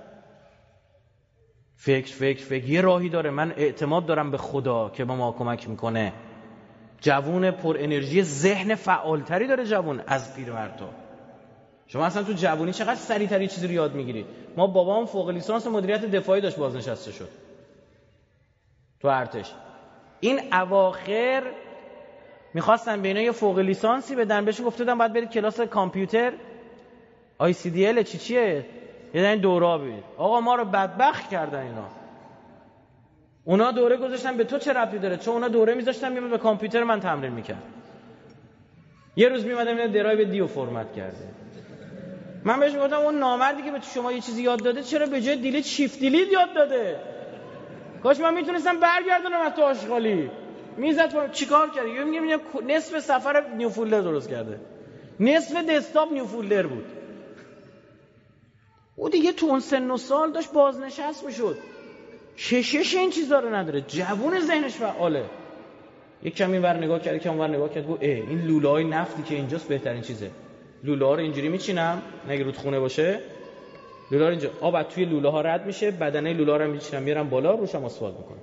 فکر یه راهی داره. من اعتماد دارم به خدا که با ما کمک میکنه. جوون پر انرژی، ذهن فعالتری داره جوون از پیرمردا. شما اصلا تو جوونی چقدر سریعتری چیزی رو یاد میگیری. ما بابام فوق لیسانس مدیریت دفاعی داشت، بازنشسته شد تو ارتش. این اواخر میخواستن به اینا یه فوق لیسانسی بدن، بهش گفتم باید برید کلاس کامپیوتر، ICDL چیه یه این دورا برید. آقا ما رو بدبخت کردن اینا. اونا دوره گذاشتن، به تو چه ربطی داره؟ چون اونا دوره میذاشتن میام به کامپیوتر من تمرین میکرد. یه روز میومدم اینا درایو دیو فرمت کرده. من بهش گفتم اون نامردی که به شما یه چیزی یاد داده چرا به جای دیلیت شیفت دیلیت یاد داده؟ کاش من میتونستم برگردونم از تو آشغالی. میزد چیکار کرد؟ میگم نصف سفر نیو فولدر درست کرده، نصف دسکتاپ نیو فولدر بود. او دیگه تو اون سن و سال داشت بازنشست میشد، کشش این چیزا رو نداره. جوون ذهنش فعاله. یک کمی ور نگاه کرد، کمی ور نگاه کرد، گفت این لوله‌های نفتی که اینجاست بهترین چیزه. لوله‌ها رو اینجوری میچینم، نگه رودخونه باشه، لوله رو اینجا آب توی لوله ها رد میشه، بدنه لوله رو میچینم میارم بالا، روشم آسفالت میکنم.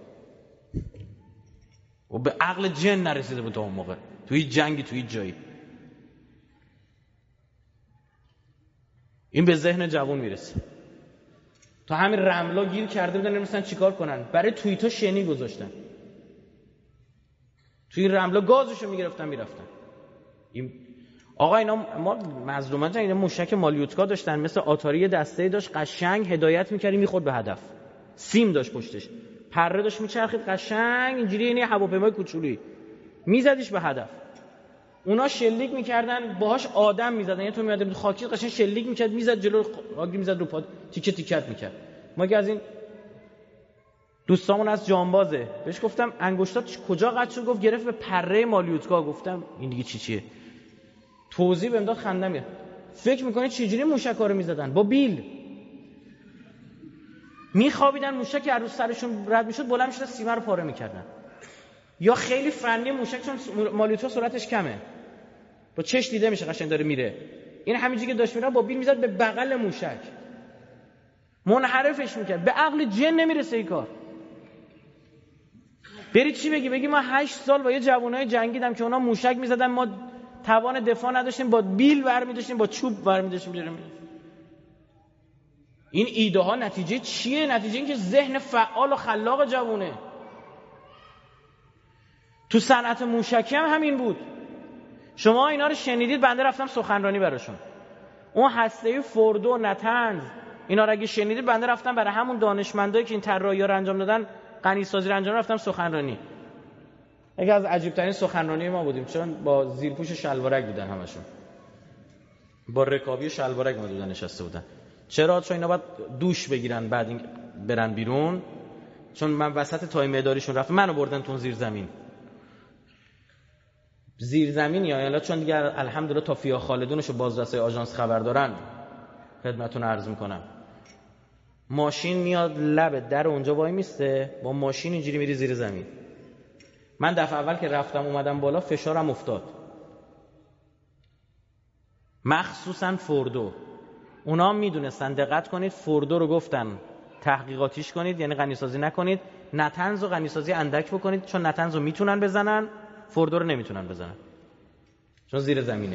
و به عقل جن نرسیده بود تا اون موقع، توی جنگی توی جایی. این به ذهن جوان میرسه. تا همین رملا گیر کرده بودن، نمی‌دونن چیکار کنن. برای توییتا شنی گذاشتن، توی رملا گازشو میگرفتن میرفتن. این آقا اینا ما مظلومانه اینا موشک مالیوتکا داشتن، مثل آتاری دسته‌ای داشت، قشنگ هدایت می‌کردی میخورد به هدف. سیم داشت پشتش، پره داشت میچرخید قشنگ اینجوری، یعنی هواپیمای کوچولی میزدیش به هدف. اونا شلیک میکردن باهاش، آدم میزدن، یعنی تو میادم خاکی قشنگ شلیک میکرد، میزد جلو، آگی میزد رو پا، تیکه تیکت میکرد. ما که از این دوستامون از جانبازه، بهش گفتم انگشتات کجا قطع شد؟ گفت گرفت به پره مالیوتگاه. گفتم این دیگه چیه؟ توضیح بهم داد، خندم گرفت. فکر میکنید چجوری موشک‌ها رو میزدن؟ با بیل میخوابیدن، موشک هر روز سرشون رد میشد بلند میشد سیمه رو پاره میکردن. یا خیلی فنی موشک، چون مالیوتگاه سرعتش کمه، با چش دیده میشه قشنگ داره میره، این همینجوری که داشت میره با بیل میزد به بغل موشک، منحرفش میکرد. به عقل جن نمیرسه این کار. برید چی بگی ما 8 سال با یه جوانای جنگیدم که اونا موشک میزدن، ما توان دفاع نداشتیم، با بیل برمی داشتیم، با چوب برمی داشتیم. این ایده ها نتیجه چیه؟ نتیجه این که ذهن فعال و خلاق جوونه. تو صنعت موشکی هم همین بود. شما اینا رو شنیدید، بنده رفتم سخنرانی براشون. اون هسته فوردو، نتنز، اینا رو اگه شنیدید، بنده رفتم برای همون دانشمندایی که این طراحی‌ها رو انجام دادن، غنی‌سازی رو انجام، رفتم سخنرانی. یکی از عجیب ترین سخنرانی ما بودیم، چون با زیرپوش شلوارک بودن همشون، با رکابی شلوارک بودن نشسته بودن. چرا؟ چون اینا باید دوش بگیرن بعد این برن بیرون، چون من وسط تایم اداریشون رفتم، منو بردن تو زیر زمین یا یالا، چون دیگه الحمدلله تافیا خالدونشو بازرسای آژانس خبر دارن، خدمتتون عرض میکنم. ماشین میاد لب در اونجا وای میسته، با ماشین اینجوری میری زیر زمین. من دفعه اول که رفتم اومدم بالا فشارم افتاد، مخصوصا فوردو. اونا میدونستن، دقت کنید، فوردو رو گفتن تحقیقاتیش کنید، یعنی غنیسازی نکنید، نتنز و غنیسازی اندک بکنید، چون نتنز رو میتونن بزنن، فوردو رو نمیتونن بزنن چون زیر زمینه.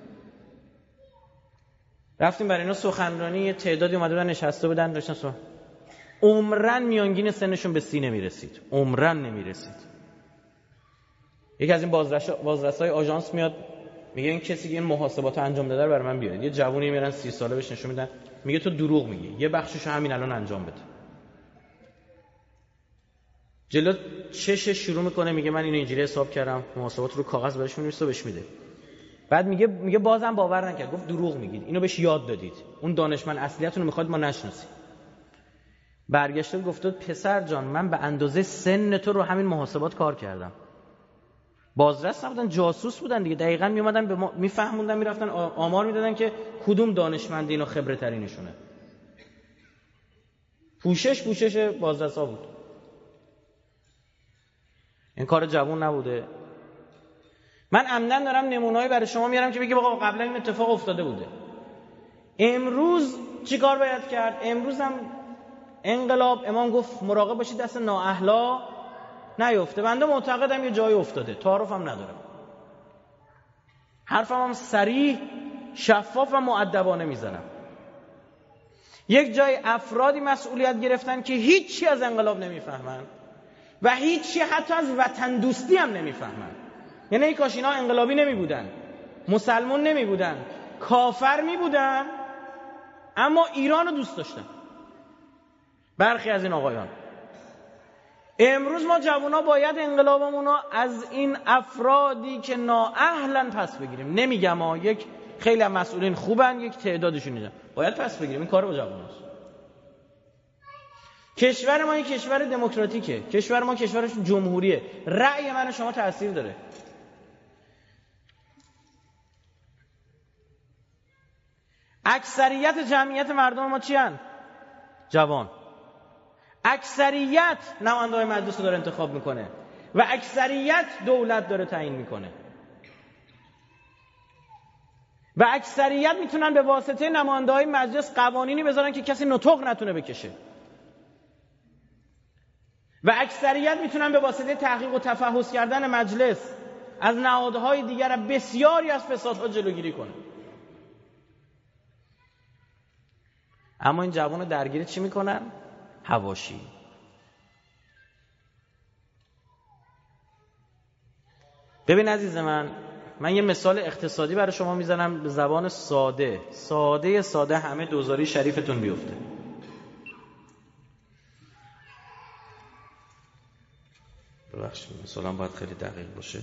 رفتیم برای اینا سخنرانی، یه تعدادی اومده بودن نشسته بودن داشتن سخن. عمرن میانگین سنشون به 30 نمیرسید، عمرن نمیرسید. یکی از این بازرسای آژانس میاد میگه این کسی که این محاسباتو انجام داده رو برای من بیارید. یه جوونی میرن 30 ساله بهش نشون میدن، میگه تو دروغ میگی، یه بخششو همین الان انجام بده. جلو چشش شروع میکنه میگه من اینو اینجوری حساب کردم، محاسبات رو کاغذ براش می‌نویسه و بهش میده. بعد میگه بازم باور نکرد، گفت دروغ میگید، اینو بهش یاد دادید، اون دانشمند اصلیتون رو میخواد ما نشناسیم. برگشته گفت پسر جان من به اندازه سن تو رو همین محاسبات کار کردم. بازرس نبودن، جاسوس بودن دیگه، دقیقاً میومدن به ما میفهموندن، میرفتن آمار میدادن که کدوم دانشمند اینو خبره ترینشونه. پوشش بازرسا بود. این کار جوون نبوده. من عمدن دارم نمونه‌ای برای شما میارم که بگی آقا قبلا این اتفاق افتاده بوده. امروز چی کار باید کرد؟ امروز هم انقلاب، امام گفت مراقب باشید دست نااهلا نیفته. بنده معتقدم یه جایی افتاده، تعارفم ندارم، حرفم هم صریح، شفاف و مؤدبانه میزنم. یک جای افرادی مسئولیت گرفتن که هیچی از انقلاب نمیفهمن و هیچی حتی از وطن دوستی هم نمیفهمن. یعنی ای کاش اینا انقلابی نمی بودن، مسلمون نمی بودن، کافر می بودن، اما ایران رو دوست داشتن. برخی از این آقایان. امروز ما جوونا باید انقلابمون رو از این افرادی که نااهلن پس بگیریم. نمیگم یک خیلی از مسئولین خوبن، یک تعدادشون نیستن، باید پس بگیریم. این کار با جووناست. کشور ما یک کشور دموکراتیکه، کشور ما کشور جمهوریه، رأی من و شما تأثیر داره. اکثریت جمعیت مردم ما چی هن؟ جوان. اکثریت نماینده‌های مجلس رو داره انتخاب میکنه و اکثریت دولت داره تعیین میکنه و اکثریت میتونن به واسطه نماینده‌های مجلس قوانینی بذارن که کسی نطق نتونه بکشه و اکثریت میتونن به واسطه تحقیق و تفحص کردن مجلس از نهادهای دیگر بسیاری از فسادها جلوگیری کنه. اما این جوان درگیری چی میکنن؟ حواشی. ببین عزیز من یه مثال اقتصادی برای شما میزنم به زبان ساده همه دوزاری شریفتون بیفته. ببخشید مثلا باید خیلی دقیق باشه.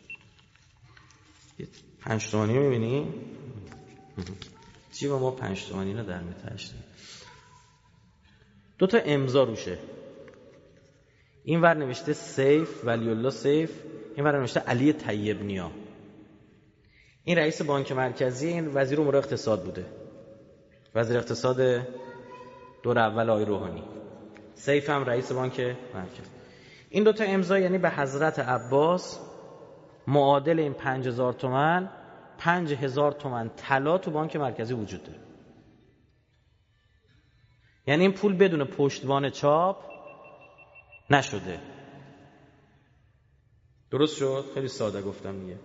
5 تومانی میبینی؟ چی با ما 5 تومانی رو در میتشتیم. 2 تا امضا روشه. این ور نوشته سیف، ولی الله سیف، این ور نوشته علی طیب نیا. این رئیس بانک مرکزی، این وزیر امور اقتصاد بوده، وزیر اقتصاد دور اول آقای روحانی. سیف هم رئیس بانک مرکزی. این دوتا امضا یعنی به حضرت عباس معادل این 5000 تومان 5000 تومان طلا تو بانک مرکزی وجود داره. یعنی این پول بدون پشتوانه چاپ نشده. درست شد؟ خیلی ساده گفتم دیگه.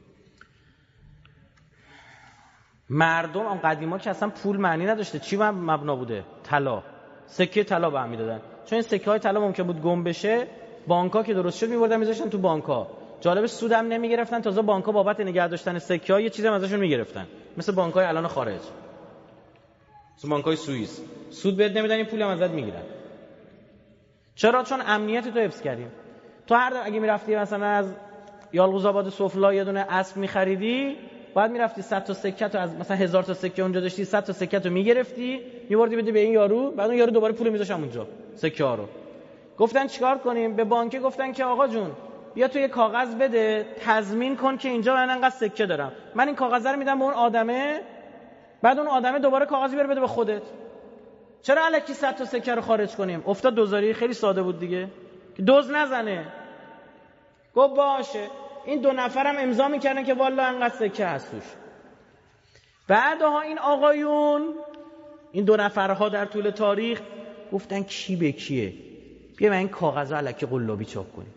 مردم اون قدیما که اصلا پول معنی نداشته، چی مبنا بوده؟ طلا. سکه طلا به هم میدادن، چون این سکه های طلا ممکن بود گم بشه. بانک‌ها که درست شد می‌بردن می‌ذاشتن تو بانک‌ها. جالب سود هم نمی‌گرفتن، تازه بانک‌ها بابت نگه داشتن سکه‌ها یه چیزی هم ازشون می‌گرفتن، مثل بانک‌های الان خارج، مثل بانک‌های سوئیس. سود بهت نمیدن، این پول هم ازت می‌گیرن. چرا؟ چون امنیت تو حفظ کردیم. تو هر اگه می‌رفتی مثلا از یالقوز آباد سفلا یه دونه اسب می‌خریدی، بعد می‌رفتی 100 تا سکه تو از مثلا 1000 تا سکه اونجا داشتی، 100 تا سکه تو می‌گرفتی، می‌بردی بدی به این یارو، بعد اون یارو دوباره پول می‌ذاشم اونجا سکه ها رو. گفتن چیکار کنیم؟ به بانک گفتن که آقا جون بیا تو یه کاغذ بده تضمین کن که اینجا من انقدر سکه دارم، من این کاغذ رو میدم به اون آدمه، بعد اون آدمه دوباره کاغذی بره بده به خودت. چرا الکی 100 تا سکه رو خارج کنیم؟ افتاد دوزاری. خیلی ساده بود دیگه که دوز نزنه. گفت باشه. این دو نفرم امضا میکردن که والله انقدر سکه هست توش. بعدها این آقایون، این دو نفرها در طول تاریخ گفتن کی به کیه، بیا من این کاغذها الکی قلابی چاپ کنیم.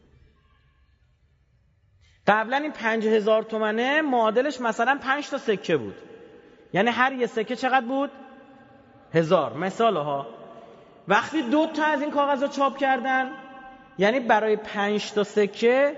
قبلا این 5000 تومنه معادلش مثلا 5 تا سکه بود، یعنی هر یه سکه چقدر بود؟ 1000. مثال ها، وقتی 2 تا از این کاغذها چاپ کردن، یعنی برای 5 تا سکه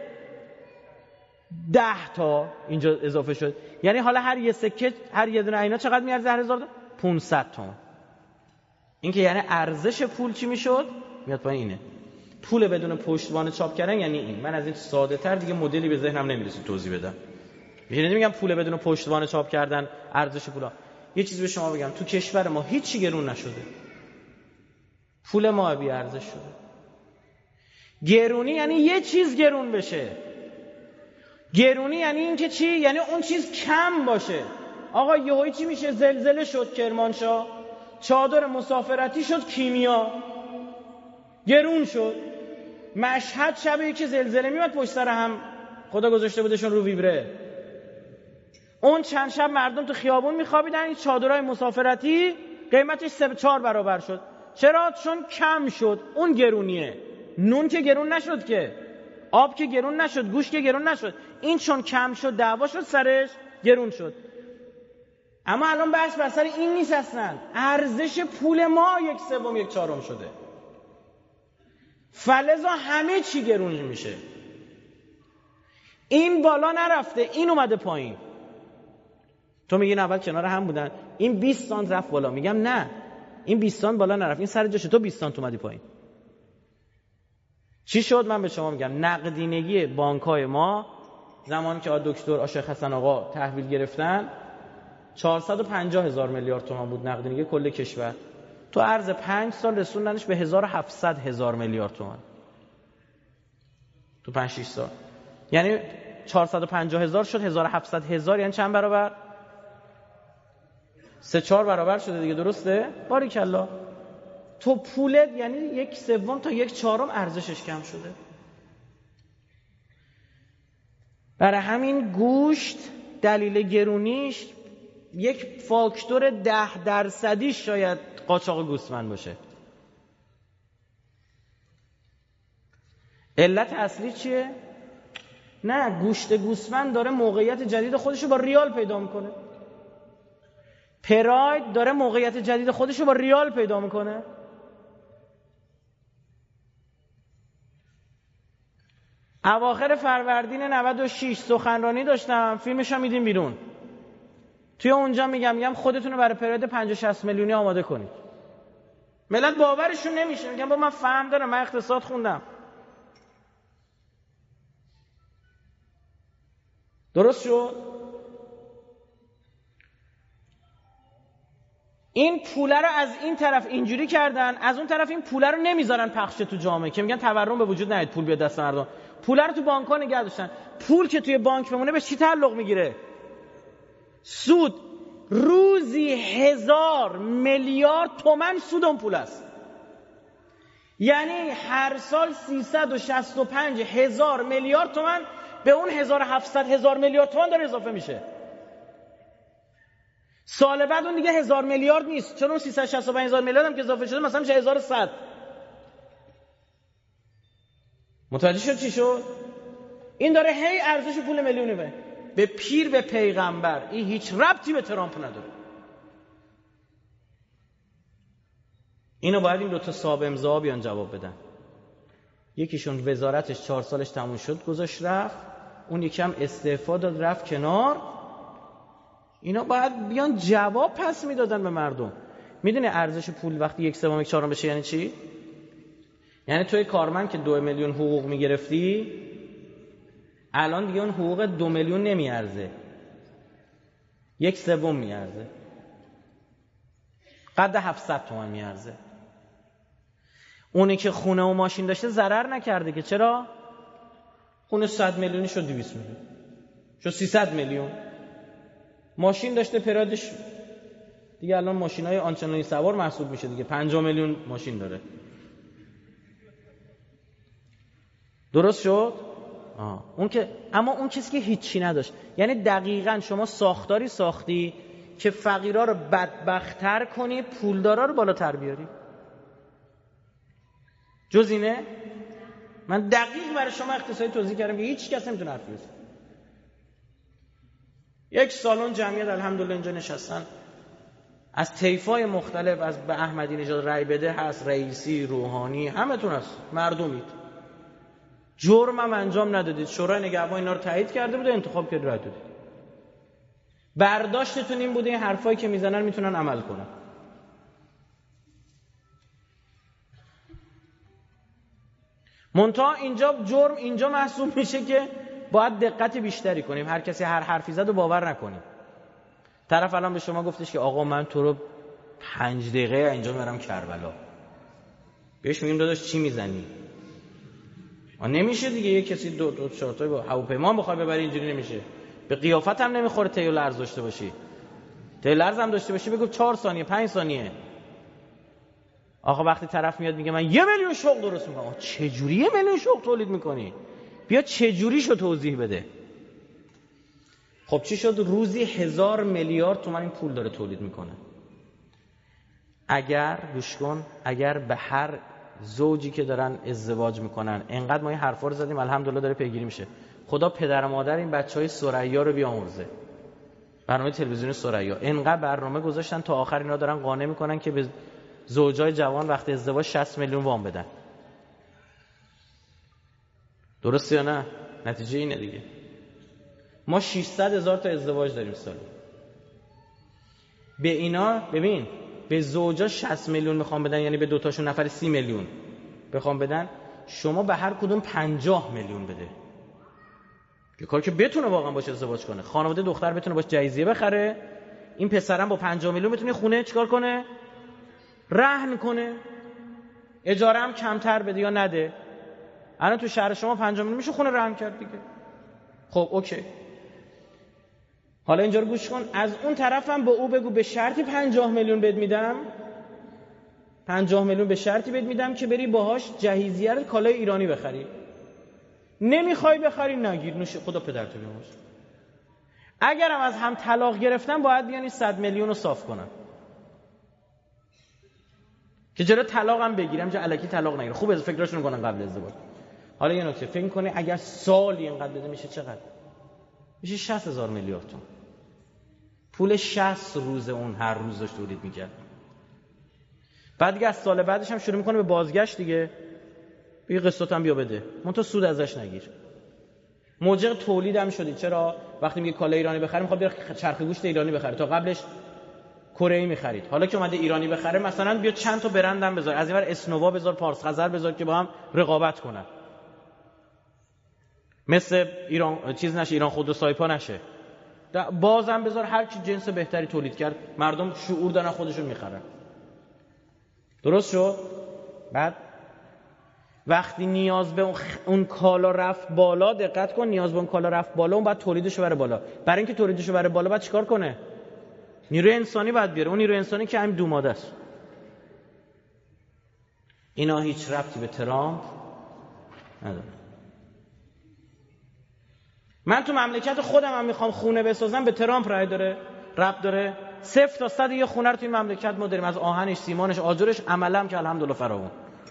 10 تا اینجا اضافه شد، یعنی حالا هر یه سکه، هر یه دونه اینا چقدر میارزه؟ 1000 تا 500 تومان. این که یعنی ارزش پول چی میشد؟ میاد پایین. اینه پول بدون پشتوانه چاپ کردن، یعنی این. من از این ساده تر دیگه مدلی به ذهنم نمیرسه توضیح بدم. یعنی میگم پول بدون پشتوانه چاپ کردن ارزش پولا. یه چیز به شما بگم، تو کشور ما هیچی گرون نشده، پول ما بی ارزش شده. گرونی یعنی یه چیز گرون بشه. گرونی یعنی این که چی؟ یعنی اون چیز کم باشه. آقا یهویی چی میشه؟ زلزله شد کرمانشاه، چادر مسافرتی شد کیمیا، گرون شد. مشهد شبیه که زلزله میاد پشت سر هم خدا گذاشته بودشون رو ویبره، اون چند شب مردم تو خیابون میخوابیدن، این چادرهای مسافرتی قیمتش 3-4 برابر شد. چرا؟ چون کم شد. اون گرونیه. نون که گرون نشد، که آب که گرون نشد، گوشت که گرون نشد. این چون کم شد دعوا شد سرش، گرون شد. اما الان بحث بر سر این نیست اصلا. ارزش پول ما 1/3 1/4 شده، فلزا همه چی گرون میشه. این بالا نرفته، این اومده پایین. تو میگین اول کنار هم بودن، این 20 سانت رفت بالا. میگم نه، این 20 سانت بالا نرفت، این سر جاشه، تو 20 سانت اومدی پایین. چی شد؟ من به شما میگم نقدینگی بانک‌های ما زمانی که دکتر عاشق حسن آقا تحویل گرفتن 450,000 میلیارد تومان بود نقدینگی کل کشور. تو عرض 5 سال رسوندنش به 1700,000 میلیارد تومان. تو 5-6 سال یعنی 450,000 شد 1700,000، یعنی چند برابر؟ 3-4 برابر شده دیگه. درسته؟ باریکلا. تو پولت یعنی 1/3 تا 1/4 ارزشش کم شده. برای همین گوشت دلیل گرونیش یک فاکتور 10% شاید قاچاق گوسفند باشه. علت اصلی چیه؟ نه، گوشت گوسفند داره موقعیت جدید خودشو با ریال پیدا میکنه. پراید داره موقعیت جدید خودشو با ریال پیدا میکنه. اواخر فروردین 96 سخنرانی داشتم، فیلمشو میدیم بیرون. توی اونجا میگم خودتونو برای پراید 50-60 میلیونی آماده کنید. ملت باورشون نمیشه، میگم با من فهم دارم، من اقتصاد خوندم. درست شد؟ این پوله رو از این طرف اینجوری کردن، از اون طرف این پوله رو نمیذارن پخش تو جامعه که میگن تورم به وجود نیاد، پول بیاد دست مردم. پوله رو تو بانک‌ها نگه داشتن. پول که توی بانک بمونه به چی تعلق میگیره؟ سود. روزی 1000 میلیارد تومان سود اون پول است. یعنی هر سال 365,000 میلیارد تومان به اون 1700,000 میلیارد تومان داره اضافه میشه. سال بعد اون دیگه 1000 میلیارد نیست، چون اون 365,000 میلیارد هم که اضافه شده مثلا میشه 1100. متوجه شد چی شد؟ این داره هی ارزش پول میلیونه به پیر به پیغمبر. این هیچ ربطی به ترامپ نداره. اینو باید این دوتا صاحب امضا بیان جواب بدن. یکیشون وزارتش 4 سالش تموم شد گذاشت رفت، اون یکی هم استعفا داد رفت کنار. اینا باید بیان جواب پس میدادن به مردم. میدونی ارزش پول وقتی 1/3 بشه یعنی چی؟ یعنی توی کارمند که 2 میلیون حقوق میگرفتی، الان دیگه اون حقوق 2 میلیون نمیارزه، 1/3 میارزه، قد 700 تومان میارزه. اونی که خونه و ماشین داشته ضرر نکرده که. چرا؟ خونه 100 میلیونی شد 200 میلیون، شد 300 میلیون. ماشین داشته پرادش دیگه الان ماشینای آنچنانی سوار محسوب میشه دیگه، 50 میلیون ماشین داره. درست شد؟ اما اون کسی که هیچی نداشت. یعنی دقیقاً شما ساختاری ساختی که فقیرها رو بدبخت‌تر کنی، پولدارا رو بالاتر بیاری. جز اینه؟ من دقیق برای شما اقتصادی توضیح کردم که هیچ کس نمیتونه حرف بزنه. یک سالن جمعیت الحمدلله اینجا نشستن، از طیفای مختلف، از به احمدی نژاد رای بده هست، رئیسی، روحانی، همتون هست، مردمید. جرمم انجام ندادید، شورای نگهبان اینا رو تایید کرده بود، انتخاب کرد رای دادید. برداشتتون این بوده این حرفایی که میزنن میتونن عمل کنن. منتها اینجا جرم اینجا محسوب میشه که باید دقت بیشتری کنیم. هر کسی هر حرفی زد و باور نکنیم. طرف الان به شما گفتش که آقا من تو رو 5 دقیقه اینجا میرم کربلا. بهش میگیم داداش چی میزنی؟ نمیشه دیگه. یه کسی دو چهار با هواپیما بخواد ببری اینجوری نمیشه. به قیافت هم نمیخوره تیو لرز داشته باشی. تیو لرز هم داشته باشی بگو 4 ثانیه 5 ثانیه. آخه وقتی طرف میاد میگه من 1 میلیون شغل درست میکنم. چه جوری 1 میلیون شغل تولید میکنی؟ بیا چه جوریشو توضیح بده. خب چی شد؟ روزی 1000 میلیارد تومان این پول داره تولید میکنه. اگر گوش کن، اگر به هر زوجی که دارن ازدواج میکنن انقدر ما این حرفا رو زدیم، الحمدلله داره پیگیری میشه. خدا پدر و مادر این بچهای ثریا رو بیامرزه. برنامه تلویزیونی ثریا انقدر برنامه گذاشتن تا آخر اینا دارن قانع میکنن که به زوجای جوان وقت ازدواج 60 میلیون وام بدن. درسته یا نه؟ نتیجه اینه دیگه. ما 600,000 تا ازدواج داریم سالی. به اینا ببین، به زوجا 60 میلیون میخوام بدن، یعنی به دوتاشون نفر 30 میلیون بخوام بدن. شما به هر کدوم 50 میلیون بده. یه کار که بتونه واقعا باشه ازدواج کنه. خانواده دختر بتونه باشه جایزیه بخره. این پسرم با 50 میلیون بتونه خونه چیکار کنه؟ رهن کنه. اجاره هم کمتر بده یا نده. الان تو شهر شما 50 میلیون میشه خونه رهن کرد دیگه. خب اوکی. حالا اینجا رو گوش کن. از اون طرفم به او بگو به شرطی 50 میلیون بهت میدم. 50 میلیون به شرطی بهت میدم که بری باهاش جهیزیه رو کالای ایرانی بخری. نمیخوای بخری نگیر، نوش خدا پدرتو بیامرز. اگرم از هم طلاق گرفتن باید بیانی 100 میلیون رو صاف کنن که جلو طلاقم بگیرم، جا الکی طلاق نگیره. خوب از فکراشون کنن قبل ازدواج. حالا یه نکته فکر کنی اگر سالی اینقدر بده میشه چقدر؟ میشه 60,000 میلیارد تومان. پول 60 روز اون هر روز داشت تولید میکرد. بعد دیگه از سال بعدش هم شروع میکنه به بازگشت دیگه. بگی قسطت هم بیا بده، منتها سود ازش نگیر. موجب تولید هم شدی. چرا؟ وقتی میگه کالا ایرانی بخریم میخواد بیا چرخ گوشت ایرانی بخره. تا قبلش کره ای میخرید. حالا که اومده ایرانی بخره، مثلا بیا چند تا برند هم بذار، از اینور اسنووا بذار، پارس خزر بذار که با هم رقابت کنن. مثل ایران چیز نشه، ایران خودرو سایپا نشه. بازم بذار هر کی جنس بهتری تولید کرد، مردم شعور دارن خودشون میخرن. درست شد؟ بعد وقتی نیاز به اون کالا رفت بالا، دقت کن، نیاز به اون کالا رفت بالا، اون باید تولیدش رو بره بالا. برای اینکه تولیدش رو بره بالا باید چیکار کنه؟ نیروی انسانی باید بیاره. اون نیروی انسانی که همین دوماده است. اینا هیچ ربطی به ترامپ نداره. من تو مملکت خودم هم میخوام خونه بسازم، به ترامپ ربط داره؟ 0 تا 100 یه خونه رو توی مملکت ما داریم، از آهنش، سیمانش، آجرش، عملم که الحمدلله فراوون.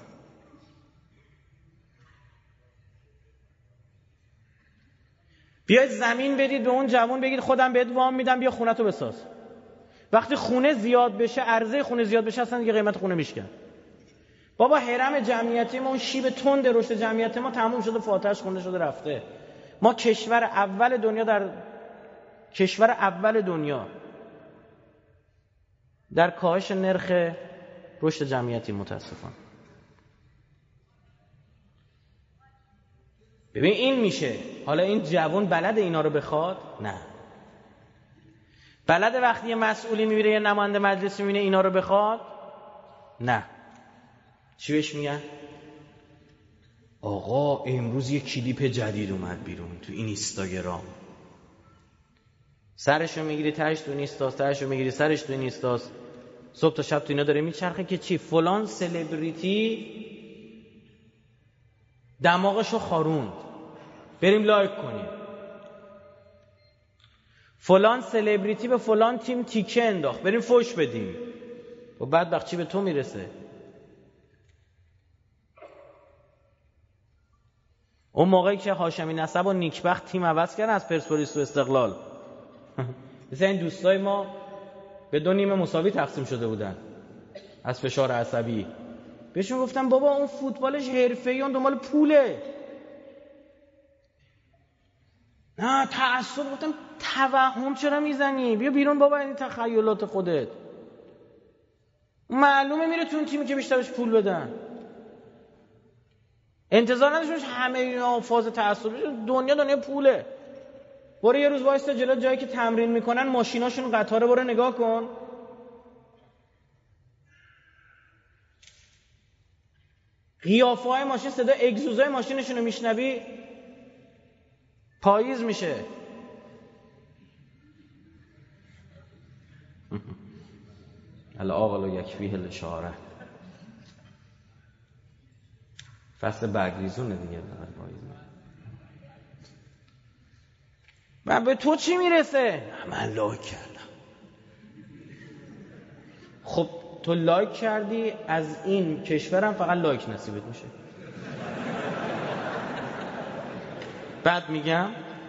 بیاید زمین بدید به اون جوان، بگید خودم بهت وام میدم بیا خونه تو بساز. وقتی خونه زیاد بشه، عرضه خونه زیاد بشه، اصلا دیگه قیمت خونه میشکن. بابا هرم جمعیتی ما، اون شیب تند رشد جمعیت ما تموم شده، فاتحش خونده شده رفته. ما کشور اول دنیا در کاهش نرخ رشد جمعیتی متاسفانه. ببین این میشه. حالا این جوان بلد اینا رو بخواد؟ نه. بلد وقتی یه مسئولی میبینه، یه نماینده مجلس میبینه اینا رو بخواد؟ نه. چی بهش میگن؟ آقا امروز یه کلیپ جدید اومد بیرون تو این اینستاگرام، سرشو میگیری تهش تو اینستاست، تهشو میگیری سرش تو اینستاست، صبح تا شب تو اینا داره میچرخه که چی؟ فلان سلبریتی دماغشو خاروند، بریم لایک کنیم. فلان سلبریتی به فلان تیم تیکه انداخت، بریم فوش بدیم. و بعد چی به تو میرسه؟ اون موقعی که هاشمی نسب و نیکبخت تیم عوض کردن از پرسپولیس و استقلال، مثلا این دوستای ما به 2 نیمه مساوی تقسیم شده بودن از فشار عصبی. بهشون گفتم بابا اون فوتبالش حرفه‌ای، اون دنبال پوله. نه تعصب. گفتم توهم چرا میزنی؟ بیا بیرون بابا، این تخیلات خودت. معلومه میره تو اون تیمی که بیشترش پول بدن. انتظار نداشتمش همه اینا فاز تعصبی. دنیا پوله. برو یه روز وایستا جلو جایی که تمرین میکنن ماشیناشون قطاره، برو نگاه کن. قیافه های ماشین، صدا اگزوزای ماشینشون رو میشنوی، پاییز میشه. العاقل یکفیه الاشاره. فصل برگریزونه دیگه. من به تو چی میرسه؟ من لایک کردم. خب تو لایک کردی، از این کشورم فقط لایک نصیبت میشه. بعد میگم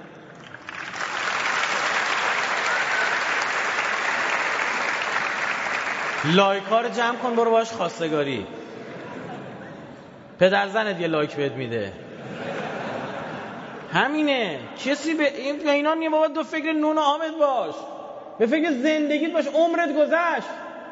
لایک ها رو جمع کن، برو باش خواستگاری. پدر زنت یه لایک بهت میده. همینه. کسی به اینا نیه بابا، دو فکر نون و آمد باش، به فکر زندگیت باش. عمرت گذشت.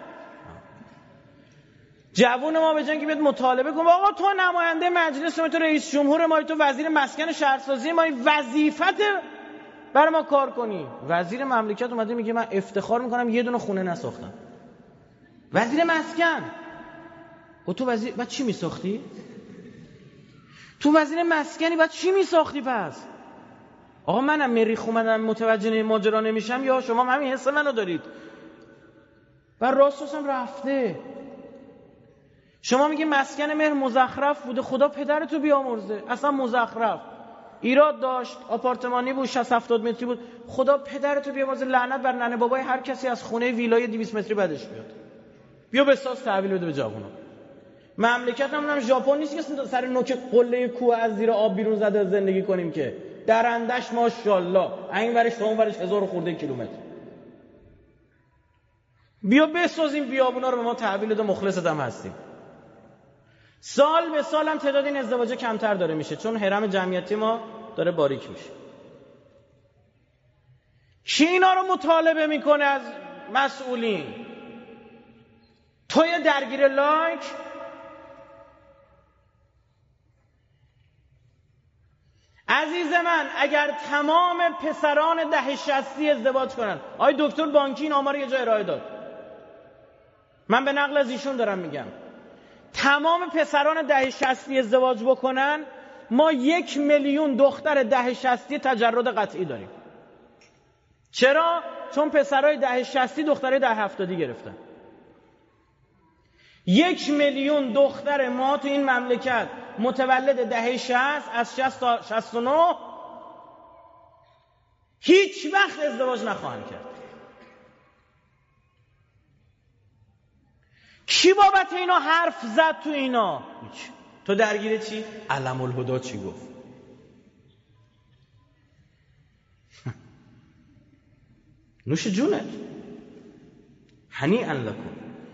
جوون ما به جای اینکه بیاد مطالبه کن، آقا تو نماینده مجلس ما، تو رئیس جمهور ما، تو وزیر مسکن شهرسازی ما، وظیفت برای ما کار کنی. وزیر مملکت اومده میگه من افتخار میکنم یه دونه خونه نساختم. وزیر مسکن. و تو وزیر بعد چی میساختی؟ تو وزیر مسکنی بعد چی میساختی پس؟ آقا منم مریخ اومدم متوجه ماجرا نمیشم یا شما همین حس منو دارید؟ بر راستم رفته. شما میگی مسکن مهر مزخرف بوده، خدا پدرتو بیامرزه. اصلا مزخرف ایراد داشت، آپارتمانی بود، 60-70 متری بود، خدا پدرتو بیامرزه. لعنت بر ننه بابای هر کسی از خونه ویلای 200 متری بدش بیاد. بیا بساز تحویل بده به جوونا. مملکت هم ژاپن نیست که سر نوک قله کوه از زیر آب بیرون زده زندگی کنیم که. درندش ماشاءالله این ورش تا اون ورش 1000 خورده کیلومتر. بیا بسازیم بیابونا رو به ما تحویل بده، مخلصت هم هستیم. سال به سال هم تعداد این ازدواجه کمتر داره میشه، چون هرم جمعیتی ما داره باریک میشه. کی اینا رو مطالبه میکنه از مسئولین؟ توی درگیر لایک؟ عزیز من اگر تمام پسران دهه 60 ازدواج کنن، آقای دکتر بانکی این آمار یه جای ارائه داد، من به نقل از ایشون دارم میگم، تمام پسران دهه 60 ازدواج بکنن، ما 1 میلیون دختر دهه 60 تجرد قطعی داریم. چرا؟ چون پسرای دهه 60 دخترای دهه 70 گرفتن. 1 میلیون دختر ما تو این مملکت متولد دهه 60 از 60 تا 69 هیچ وقت ازدواج نخواهند کرد. کی بابت اینا حرف زد تو اینا؟ تو درگیر چی؟ علم الهدا چی گفت؟ نوش جونت، هنیئا لکم.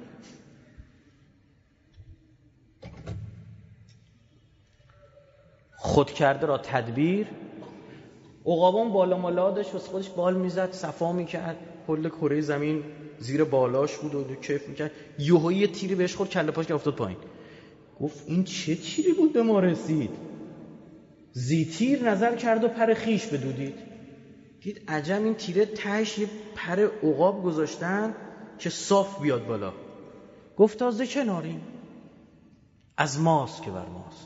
خود کرده را تدبیر. عقابان بالا مالا داشت واسه خودش بال میزد، صفا میکرد، کل کره زمین زیر بالاش بود و کیف میکرد. یهویی یه تیری بهش خورد، کله پاش افتاد پایین. گفت این چه تیری بود به ما رسید؟ زیتیر نظر کرد و پر خیش بدودید. دید عجب این تیره تهش یه پر عقاب گذاشتن که صاف بیاد بالا. گفت تازه کناریم، از ماست که بر ماست،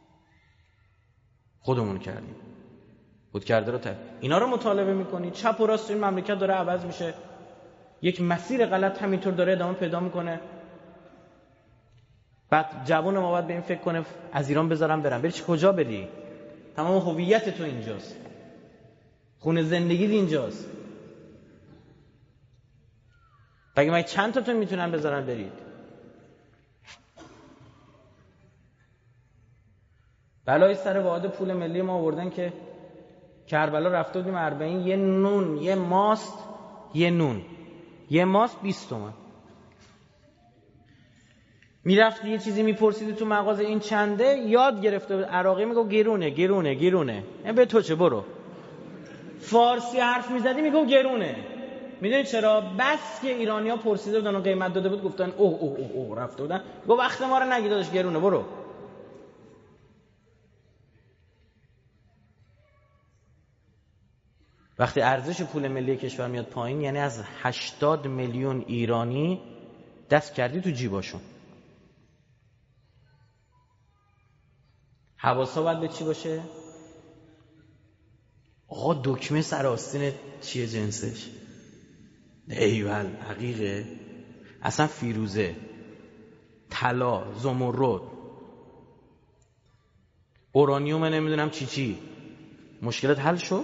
خودمون کردیم. خود کرده رو اینا رو مطالبه میکنی، چپ و راست این مملکت داره عوض میشه، یک مسیر غلط همینطور داره ادامه پیدا میکنه. بعد جوان ما باید به این فکر کنه از ایران بذارم برم. بری کجا بری؟ تمام هویت تو اینجاست، خونه زندگی اینجاست. بگه من چند تا تو میتونن بذارن برید؟ بلای سر واحد پول ملی ما آوردن که کربلا رفته بودیم 40، یه نون، یه ماست، یه نون، یه ماست 20 تومن. میرفتی یه چیزی میپرسیدی تو مغازه این چنده، یاد گرفته بود عراقی میگو گرونه گرونه گرونه. به تو چه؟ برو. فارسی حرف میزدی میگو گرونه. میدونی چرا؟ بس که ایرانی‌ها پرسیده بودن و قیمت داده بود گفتن اوه اوه اوه اوه رفته بودن. گفت وقت ما رو نگی داداش، گرونه، برو. وقتی ارزش پول ملی کشور میاد پایین، یعنی از 80 میلیون ایرانی دست کردی تو جیباشون. حواسا باید به چی باشه؟ آقا دکمه سر آستین چیه جنسش؟ ایول، حقیقه، اصلا فیروزه، طلا، زمرد، اورانیوم، نمیدونم چی. مشکلات حل شد؟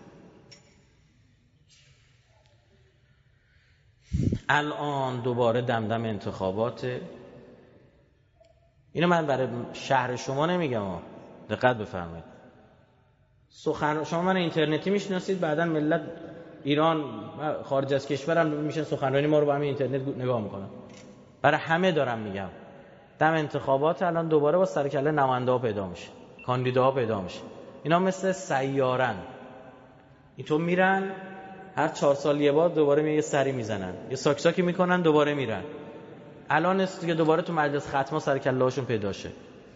الان دوباره دمدم انتخاباته. اینو من برای شهر شما نمیگم، دقت بفرمایید. شما من اینترنتی میشناسید، بعداً ملت ایران خارج از کشورم میشن سخنرانی ما رو با همین اینترنت نگاه میکنن. برای همه دارم میگم، دم انتخابات الان دوباره با سرکله نماینده‌ها پیدا میشه، کاندیداها پیدا میشه. اینا مثل سیارن، اینطور میرن، هر 4 سال یه بار دوباره یه سری میزنن، یه ساکساکی میکنن، دوباره میرن. الان است که دوباره تو مجلس ختمه سرکله هاشون پیدا شه.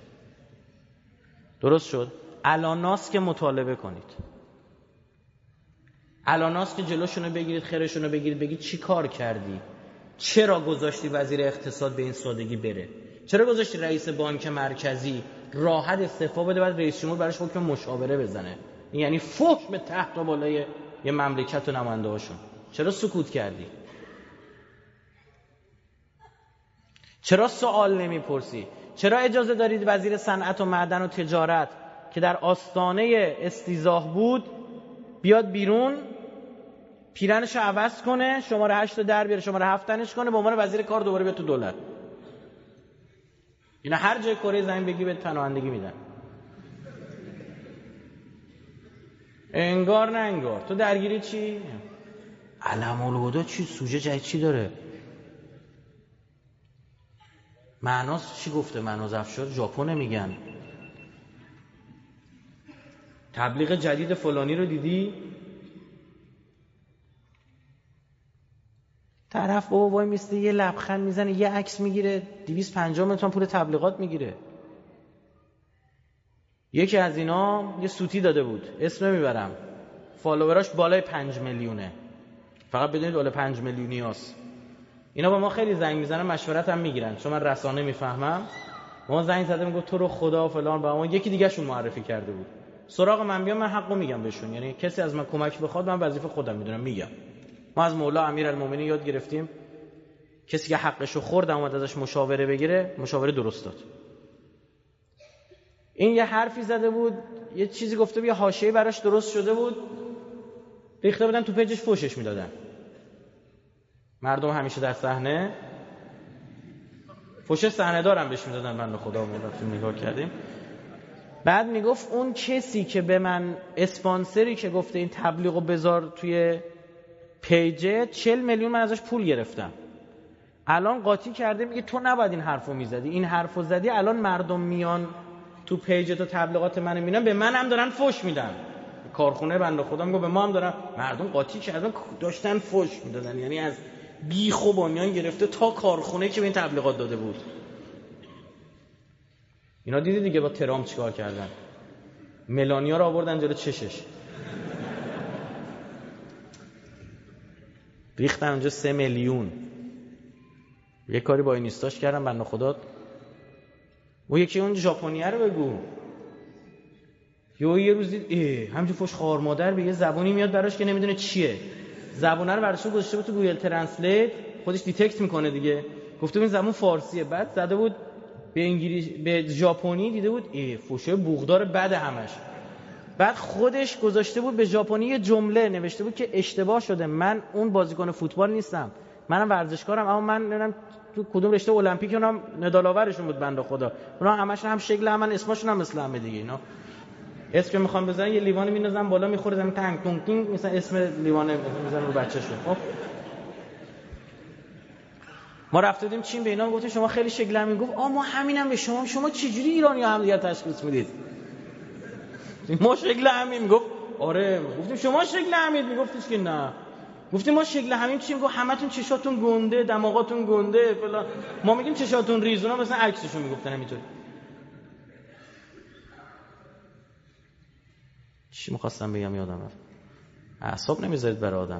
درست شد؟ الاناست که مطالبه کنید، الاناست که جلوشونو بگیرید، خیرشونو بگیرید، بگید چی کار کردی؟ چرا گذاشتی وزیر اقتصاد به این سادگی بره؟ چرا گذاشتی رئیس بانک مرکزی راحت استعفا بده، بعد رئیس جمهور براش حکم مشاوره بزنه؟ این یعنی فحش به تحت و بالای یه مملکت و نماینده هاشون. چرا سکوت کردی؟ چرا سوال نمیپرسی؟ چرا اجازه دارید وزیر صنعت و معدن و تجارت که در آستانه استیضاح بود بیاد بیرون، پیرنشو عوض کنه، شماره 8 رو در بیاره، شماره 7 تنش کنه، به عنوان وزیر کار دوباره بیاد تو دولت؟ اینا هر جای کره زمین بگی به پناهندگی میدن. انگار نه انگار. تو درگیری چی؟ علم الهدا چی؟ سوژه جدید چی داره؟ معناست چی گفته؟ معناز افشار ژاپن میگن. تبلیغ جدید فلانی رو دیدی؟ طرف بابا وای میسته یه لبخند میزنه، یه عکس میگیره، 250 میلیون پول تبلیغات میگیره. یکی از اینا یه سوتی داده بود، اسم نمیبرم، فالووراش بالای 5 میلیونه، فقط بدونید بالای 5 میلیونی هست. اینا با ما خیلی زنگ میزنن، مشورت هم میگیرن، چون من رسانه میفهمم. ما زنگ زده میگه تو رو خدا فلان، با ما یکی دیگه شون معرفی کرده بود. سراغ من بیام، من حقو میگم بهشون، یعنی کسی از من کمک بخواد من وظیفه خودم میدونم میگم. ما از مولا امیرالمومنین یاد گرفتیم کسی که حقشو خورد اومد ازش مشاوره بگیره، مشاوره درست داد. این یه حرفی زده بود، یه چیزی گفته بود، یه حاشیه‌ای براش درست شده بود، ریخته بودن تو پیجش، فوشش میدادن. مردم همیشه در صحنه فوش صحنه دارم بهش میدادن، من به خدا رفتیم نگاه کردیم. بعد میگفت اون کسی که به من، اسپانسری که گفته این تبلیغو بذار توی پیجه، 40 میلیون من ازش پول گرفتم، الان قاطی کرده، میگه تو نباید این حرفو میزدی، این حرفو زدی، الان مردم میان تو پیج تو تبلیغات منو میبینن، به من هم دارن فوش میدن. کارخونه بنده خدا میگه به ما هم دارن، مردم قاطی کردن داشتن فوش میدادن، یعنی از بیخ و بنیان گرفته تا کارخونه که به این تبلیغات داده بود. اینا دیدی دیگه با ترامپ چیکار کردن، ملانیا رو آوردن جلو چشش، ریختن اونجا 3 میلیون. یه کاری با اینستاش کردن بنده خدا. و یکی اون ژاپنیه رو بگو، یه روزی همینجور فوش خوار مادر به یه زبانی میاد براش که نمیدونه چیه، زبونه رو براش گذاشته بود تو گوگل ترنسلیت، خودش دیتکت میکنه دیگه، گفته این زبون فارسیه، بعد زده بود به انگلیسی، به ژاپنی، دیده بود فوشه بوغدار بد همش، بعد خودش گذاشته بود به ژاپنی یه جمله نوشته بود که اشتباه شده، من اون بازیکن فوتبال نیستم، منم ورزشکارم، اما من نمیدونم تو کدوم رشته المپیک اونم مدال آورشون بود بنده خدا، اونا همشون هم شکل هم، اسمشون هم مثل همه دیگه. اینا اسم که میخوام بزنن یه لیوان میندازن بالا، میخوره زمین، تانگ تونگ، مثلا اسم لیوان میذارن رو بچه‌شون. خب ما رفتیم چین، به اینا گفتیم شما خیلی شکل همین، گفت ما همینم به شما چه جوری ایرانی‌ها هم دیگه تشخیص میدید؟ ما شکل همین. گفت آره. گفتیم شما شکل همین؟ میگفتش که نه. گفتیم ما شکل همین چی؟ میگه همتون چشاتون گنده، دماغاتون گنده فلان. ما میگیم چشاتون ریز، اونا مثلا عکسشون میگفتن همینطوری. چی می‌خواستم بگم یادم رفت. اعصاب نمیذارید برای آدم.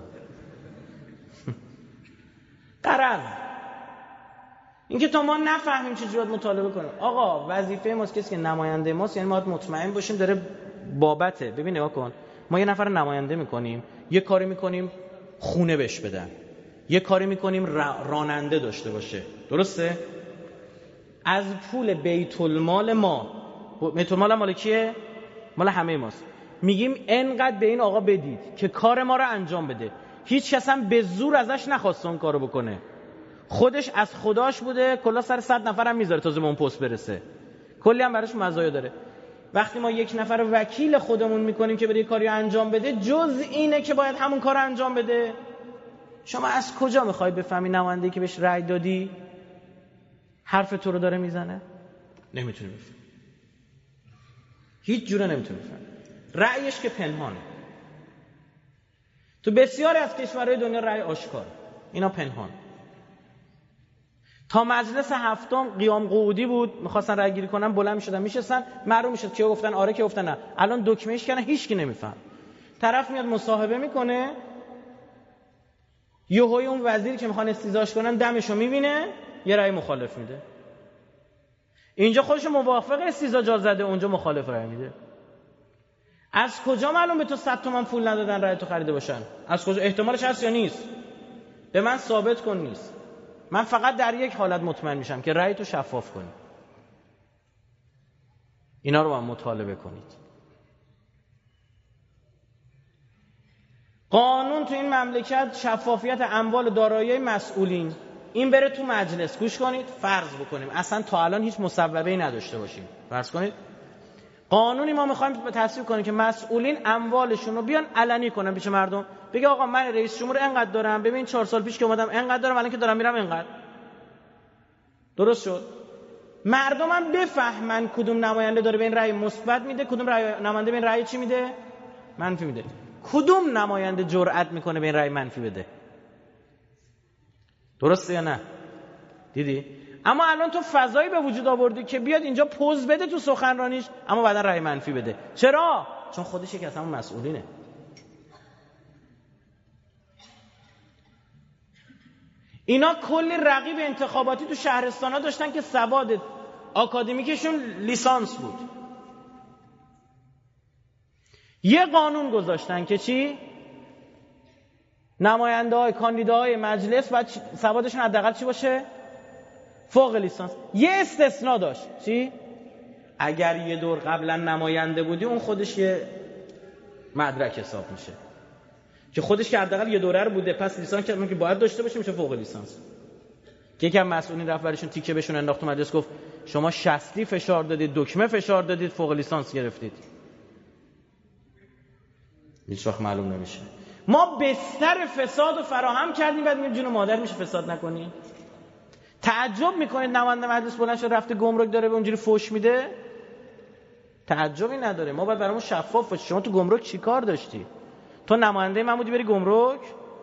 قرار اینکه تا ما نفهمیم چه جوری مطالبه کنیم. آقا وظیفه ماست، کسی که نماینده ماست، یعنی ما باید مطمئن باشیم داره بابته. ببین نگاه کن، ما یه نفر نماینده میکنیم، یه کاری میکنیم خونه بهش بدن، یه کاری میکنیم راننده داشته باشه، درسته؟ از پول بیت المال ما، بیت المال مال کیه؟ مال همه ماست. میگیم انقدر به این آقا بدید که کار ما رو انجام بده. هیچ کس هم به زور ازش نخواسته اون کارو بکنه، خودش از خداش بوده، کلا سر 100 نفر هم میذاره تازه به اون پست برسه، کلی هم براش مزایا داره. وقتی ما یک نفر وکیل خودمون میکنیم که بره کاری انجام بده، جز اینه که باید همون کار انجام بده. شما از کجا میخوای بفهمی نماینده‌ای که بهش رأی دادی حرف تو رو داره میزنه؟ نمیتونی بفهمی، هیچ جوره نمیتونی بفهمی. رأیش که پنهانه. تو بسیاری از کشورهای دنیا رأی آشکار، اینا پنهان. تا مجلس هفتم قیام قعودی بود، میخواستن رأی گیری کنن، بلند میشدن میشستن، معلوم میشد کیا گفتن آره کیا گفتن نه. الان دکمهش کردن، هیچ کی نمیفهم. طرف میاد مصاحبه میکنه، یهوی اون وزیر که میخوان استیضاحش کنن دمشو میبینه، یه رأی مخالف میده. اینجا خودش موافق استیضاح جا زده، اونجا مخالف رأی میده. از کجا معلوم به تو 100 تومن پول ندادن رأی تو خریده باشن؟ از کجا؟ احتمالش هست یا نیست؟ به من ثابت کن نیست. من فقط در یک حالت مطمئن میشم که رأی تو شفاف کنی. اینا رو با هم مطالبه کنید. قانون تو این مملکت شفافیت اموال و دارایی مسئولین، این بره تو مجلس. گوش کنید، فرض بکنیم اصلا تا الان هیچ مسببه‌ای نداشته باشیم، فرض کنید قانونی ما میخوایم تصویب کنیم که مسئولین اموالشون رو بیان علنی کنن پیش مردم، بگه آقا من رئیس جمهور اینقدر دارم، ببین 4 سال پیش که اومدم اینقدر دارم، الان که دارم میرم اینقدر. درست شد؟ مردم هم بفهمن کدوم نماینده داره به این رأی مثبت میده، کدوم نماینده به این رأی چی میده؟ منفی میده. کدوم نماینده جرأت میکنه به این رأی منفی بده؟ درسته یا نه؟ دیدی؟ اما الان تو فضایی به وجود آوردی که بیاد اینجا پوز بده تو سخنرانیش، اما بعدا رأی منفی بده. چرا؟ چون خودش یکی از همون مسئولینه. اینا کلی رقیب انتخاباتی تو شهرستانا داشتن که سواد آکادمیکشون لیسانس بود. یه قانون گذاشتن که چی؟ نماینده های کاندیداهای مجلس باید سوادشون حداقل چی باشه؟ فوق لیسانس. یه استثناء داشت. چی؟ اگر یه دور قبلا نماینده بودی اون خودش یه مدرک حساب میشه، که خودش که حداقل یه دوره رو بوده، پس لیسانس که باید داشته باشه میشه فوق لیسانس. که یکم مسئولین رفت براشون تیکه بهشون انداخت تو مجلس، گفت شما 60 فشار دادید، دکمه فشار دادید، فوق لیسانس گرفتید. هیچ وقت معلوم نمیشه. ما بستر فساد رو فراهم کردیم، بعد میگیم جون مادر میشه فساد نکنی؟ تعجب میکنید نماینده مجلس بلند شد رفته گمرک داره به اونجوری فوش میده؟ تعجبی نداره. ما باید برامون شفاف باشه. شما تو گمرک چیکار داشتی؟ تو نماینده من بودی بری گمرک؟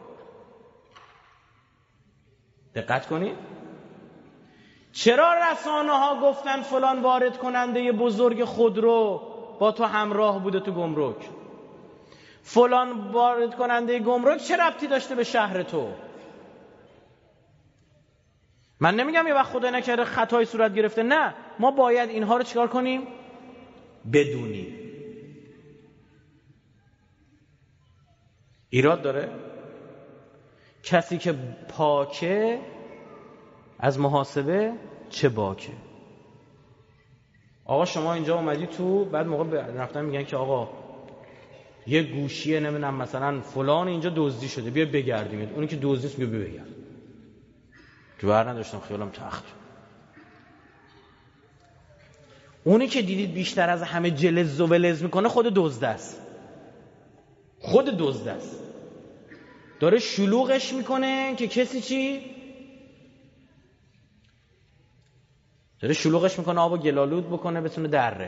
دقت کنید. چرا رسانه ها گفتن فلان وارد کننده بزرگ خودرو با تو همراه بوده تو گمرک؟ فلان وارد کننده گمرک چه ربطی داشته به شهر تو؟ من نمیگم یه وقت خدای نکرده خطایی صورت گرفته، نه، ما باید اینها رو چیکار کنیم؟ بدونیم. ایراد داره کسی که پاکه از محاسبه چه باکه. آقا شما اینجا اومدی تو، بعد موقع رفتن میگن که آقا یه گوشیه نمیدونم مثلا فلان اینجا دزدی شده، بیا بگردیم. اونی که دزدیست میگه بیا بگرد. تو بر نداشتم خیالم تخت. اونی که دیدید بیشتر از همه جلز و ولز میکنه خود دزد است. خود دزد است. داره شلوغش میکنه که کسی چی؟ داره شلوغش میکنه آب و گلالود بکنه بتونه دره.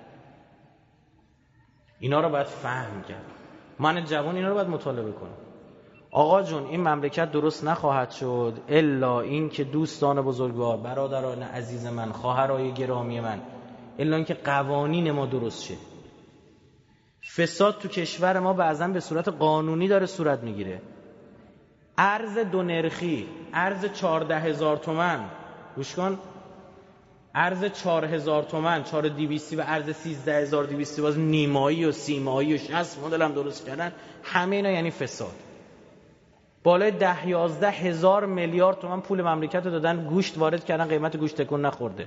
اینا رو باید فهم کرد. من جوان اینا رو باید مطالعه کنم. آقا جون این مملکت درست نخواهد شد الا این که دوستان بزرگوار، برادران عزیز من، خواهرای گرامی من، الا این که قوانین ما درست شه. فساد تو کشور ما بعضا به صورت قانونی داره صورت میگیره. ارز دو نرخی، ارز 14,000 تومان، گوش کن، ارز 4,000 تومان، 4,200 و ارز 13,200 باز نیمایی و سیمایی و 60 مدل هم درست کردن. همه اینا یعنی فساد. بالای 10-11 هزار میلیارد تومان پول مملکت رو دادن، گوشت وارد کردن، قیمت گوشت تکون نخورده.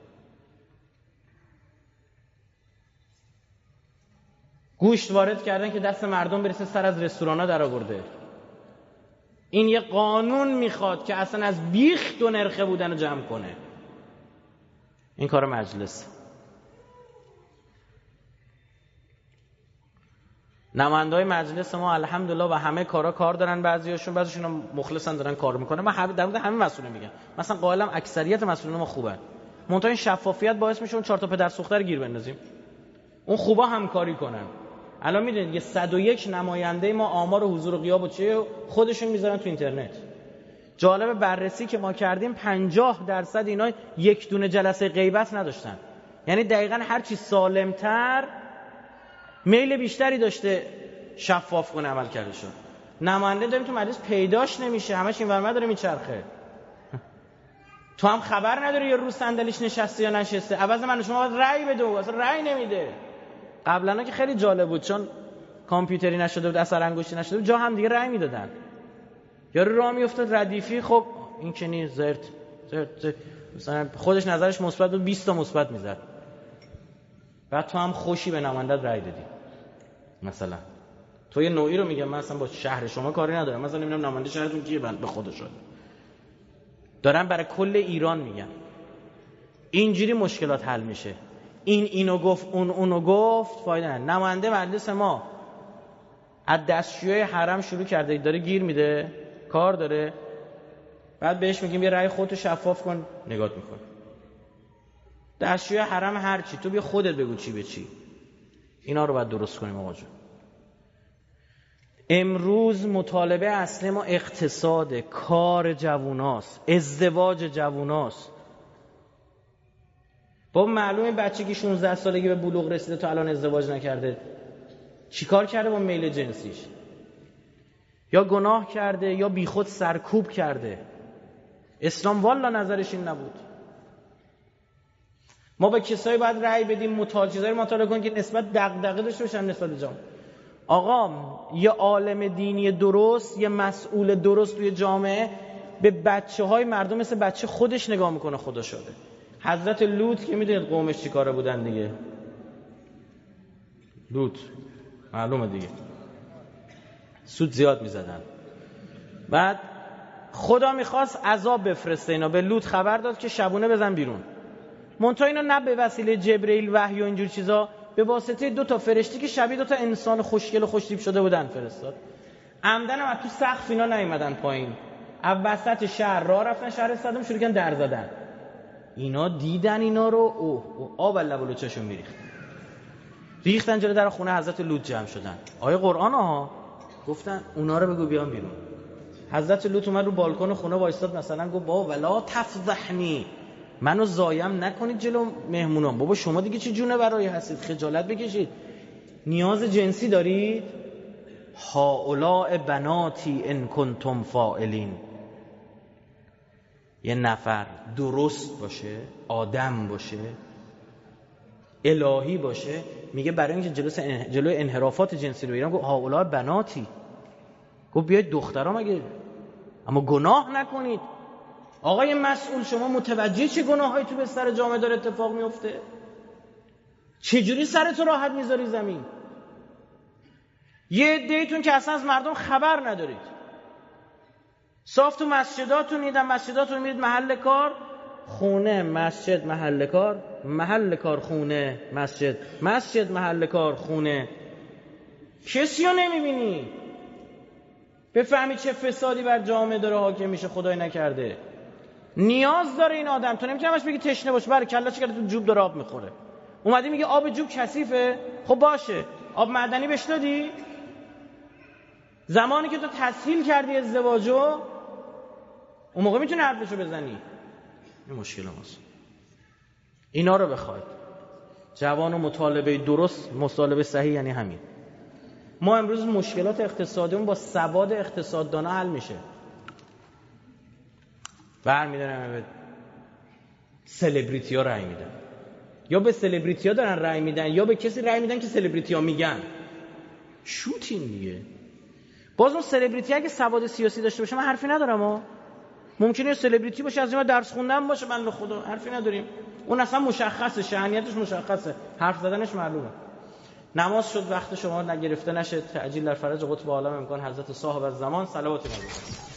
گوشت وارد کردن که دست مردم برسه سر از رستورانا در آورده. این یه قانون میخواد که اصلا از بیخ دو نرخه بودن رو جمع کنه. این کار مجلس. نماینده‌های مجلس ما الحمدلله و همه کارا کار دارن، بعضیاشون مخلصن دارن کار میکنن. من در مورد همه مسئولین میگم. مثلا قائلم اکثریت مسئولین ما خوبن. منتها این شفافیت باعث میشه اون 4 تا پدر سوخته رو گیر بندازیم. اون خوبا همکاری کنن. الان میدونید یه 101 نماینده ما آمار و حضور و غیاب و چه خودشون میذارن تو اینترنت. جالب بررسی که ما کردیم 50% اینا یک دونه جلسه غیبت نداشتن. یعنی دقیقاً هر چی سالمتر میل بیشتری داشته شفاف کنه عمل کرده شد. نماینده داریم تو مجلس پیداش نمیشه، همش این ورمه داره میچرخه. تو هم خبر نداری یه روز صندلیش نشسته یا نشسته. عوض من شما باید رأی بده، اصلا رأی نمیده. قبلا که خیلی جالب بود چون کامپیوتری نشده بود، اثر انگشتی نشده بود، جا هم دیگه رأی میدادن. یارو راه میافتاد ردیفی، خب این که نی زرت مثلا خودش نظرش مثبت بود 20 تا مثبت میزد. بعد تو هم خوشی به نمایندت رأی دادی. مثلا تو یه نوعی رو میگم، من اصلا با شهر شما کاری ندارم، مثلا نمیدونم نماینده شهرتون کیه، به خدا شد دارم برای کل ایران میگم. اینجوری مشکلات حل میشه. اینو گفت اونو گفت فایده نداره. نماینده مجلس ما از دستشوی حرم شروع کرده داره گیر میده، کار داره، بعد بهش میگیم یه رأی خودتو شفاف کن، نگات میکنه. دستشوی حرم هر چی، تو بیا خودت بگو چی به چی. اینا رو باید درست کنیم آقا جون. امروز مطالبه اصلی ما اقتصاد، کار جووناست، ازدواج جووناست. بابا معلومه بچگی 16 سالگی به بلوغ رسیده تا الان ازدواج نکرده، چیکار کرده با میل جنسیش؟ یا گناه کرده یا بیخود سرکوب کرده. اسلام والا نظرش این نبود. ما به کسایی باید رأی بدیم چیزایی مطالعه کنن که نسبت دغدغه داشته باشن نسبت به جامعه. آقا یه عالم دینی درست، یه مسئول درست توی جامعه به بچه‌های مردم مثل بچه خودش نگاه میکنه. خدا شده حضرت لوط که میدونید قومش چی کاره بودن دیگه. لوط معلومه دیگه، سود زیاد میزدن. بعد خدا میخواست عذاب بفرسته اینا، به لوط خبر داد که شبونه بزن بیرون. منتها اینا نه به وسیله جبرئیل وحی و اینجور چیزا، به واسطه 2 فرشته که شبیه 2 انسان خوشگل و خوشتیپ شده بودن فرستاد. عمدن هم تو سقف اینا نیومدن پایین، از وسط شهر راه رفتن، شهر صدام شروع کردن در زدن. اینا دیدن اینا رو آب لب و لوچه‌شون میریخت. ریختن جلوی در خونه حضرت لوط جمع شدن. آیه قرآن ها گفتن اونا رو بگو بیان بیرون. حضرت لوط اومد رو بالکن خونه وایستاد، مثلا گفت بابا ولا تفضحنی، منو زایم نکنید جلو مهمونان. بابا شما دیگه چه جونه برای هستید، خجالت بکشید. نیاز جنسی دارید؟ هؤلاء بناتی ان کنتم فاعلین. یه نفر درست باشه، آدم باشه، الهی باشه، میگه برای اینکه جلوی انحرافات جنسی رو بگیرم، گفت هؤلاء بناتی، گفت بیاید دخترها مگه، اما گناه نکنید. آقای مسئول شما متوجه چه گناهایی تو بستر جامعه داره اتفاق میفته؟ چجوری سرتو راحت میذاری زمین؟ یه عده‌ایتون که اصلا از مردم خبر ندارید، صاف تو مسجداتون نیدن، مسجداتون میرید محل کار، خونه مسجد محل کار، محل کار خونه مسجد، مسجد محل کار خونه. کسی رو نمیبینی بفهمی چه فسادی بر جامعه داره حاکم میشه. خدای نکرده نیاز داره این آدم. تو نمیتونی همش بگی تشنه باش، برای کلا چه کرده تو جوب داره آب میخوره. اومدی میگه آب جوب کثیفه، خب باشه آب معدنی بهش دادی؟ زمانی که تو تسهیل کردی ازدواجو، اون موقع میتونی حرفشو بزنی. این مشکل ماست. اینا رو بخواید جوان و مطالبه درست، مطالبه صحیح یعنی همین. ما امروز مشکلات اقتصادیمون با سواد اقتصاددانا حل میشه. برمی‌دارن به سلبریتی ها رأی میدن، یا به سلبریتی ها دارن رأی میدن یا به کسی رأی میدن که سلبریتی ها میگن. شوتین دیگه. باز اون سلبریتی اگه سواد سیاسی داشته باشه من حرفی ندارم ها. ممکنه سلبریتی باشه از این درس خوندن باشه، من به خدا حرفی نداریم. اون اصلا مشخصه، شأنیتش مشخصه، حرف زدنش معلومه. نماز شد، وقت شما نگرفته نشه. تعجیل در فرج قطب عالم امکان حضرت صاحب الزمان صلوات علیه.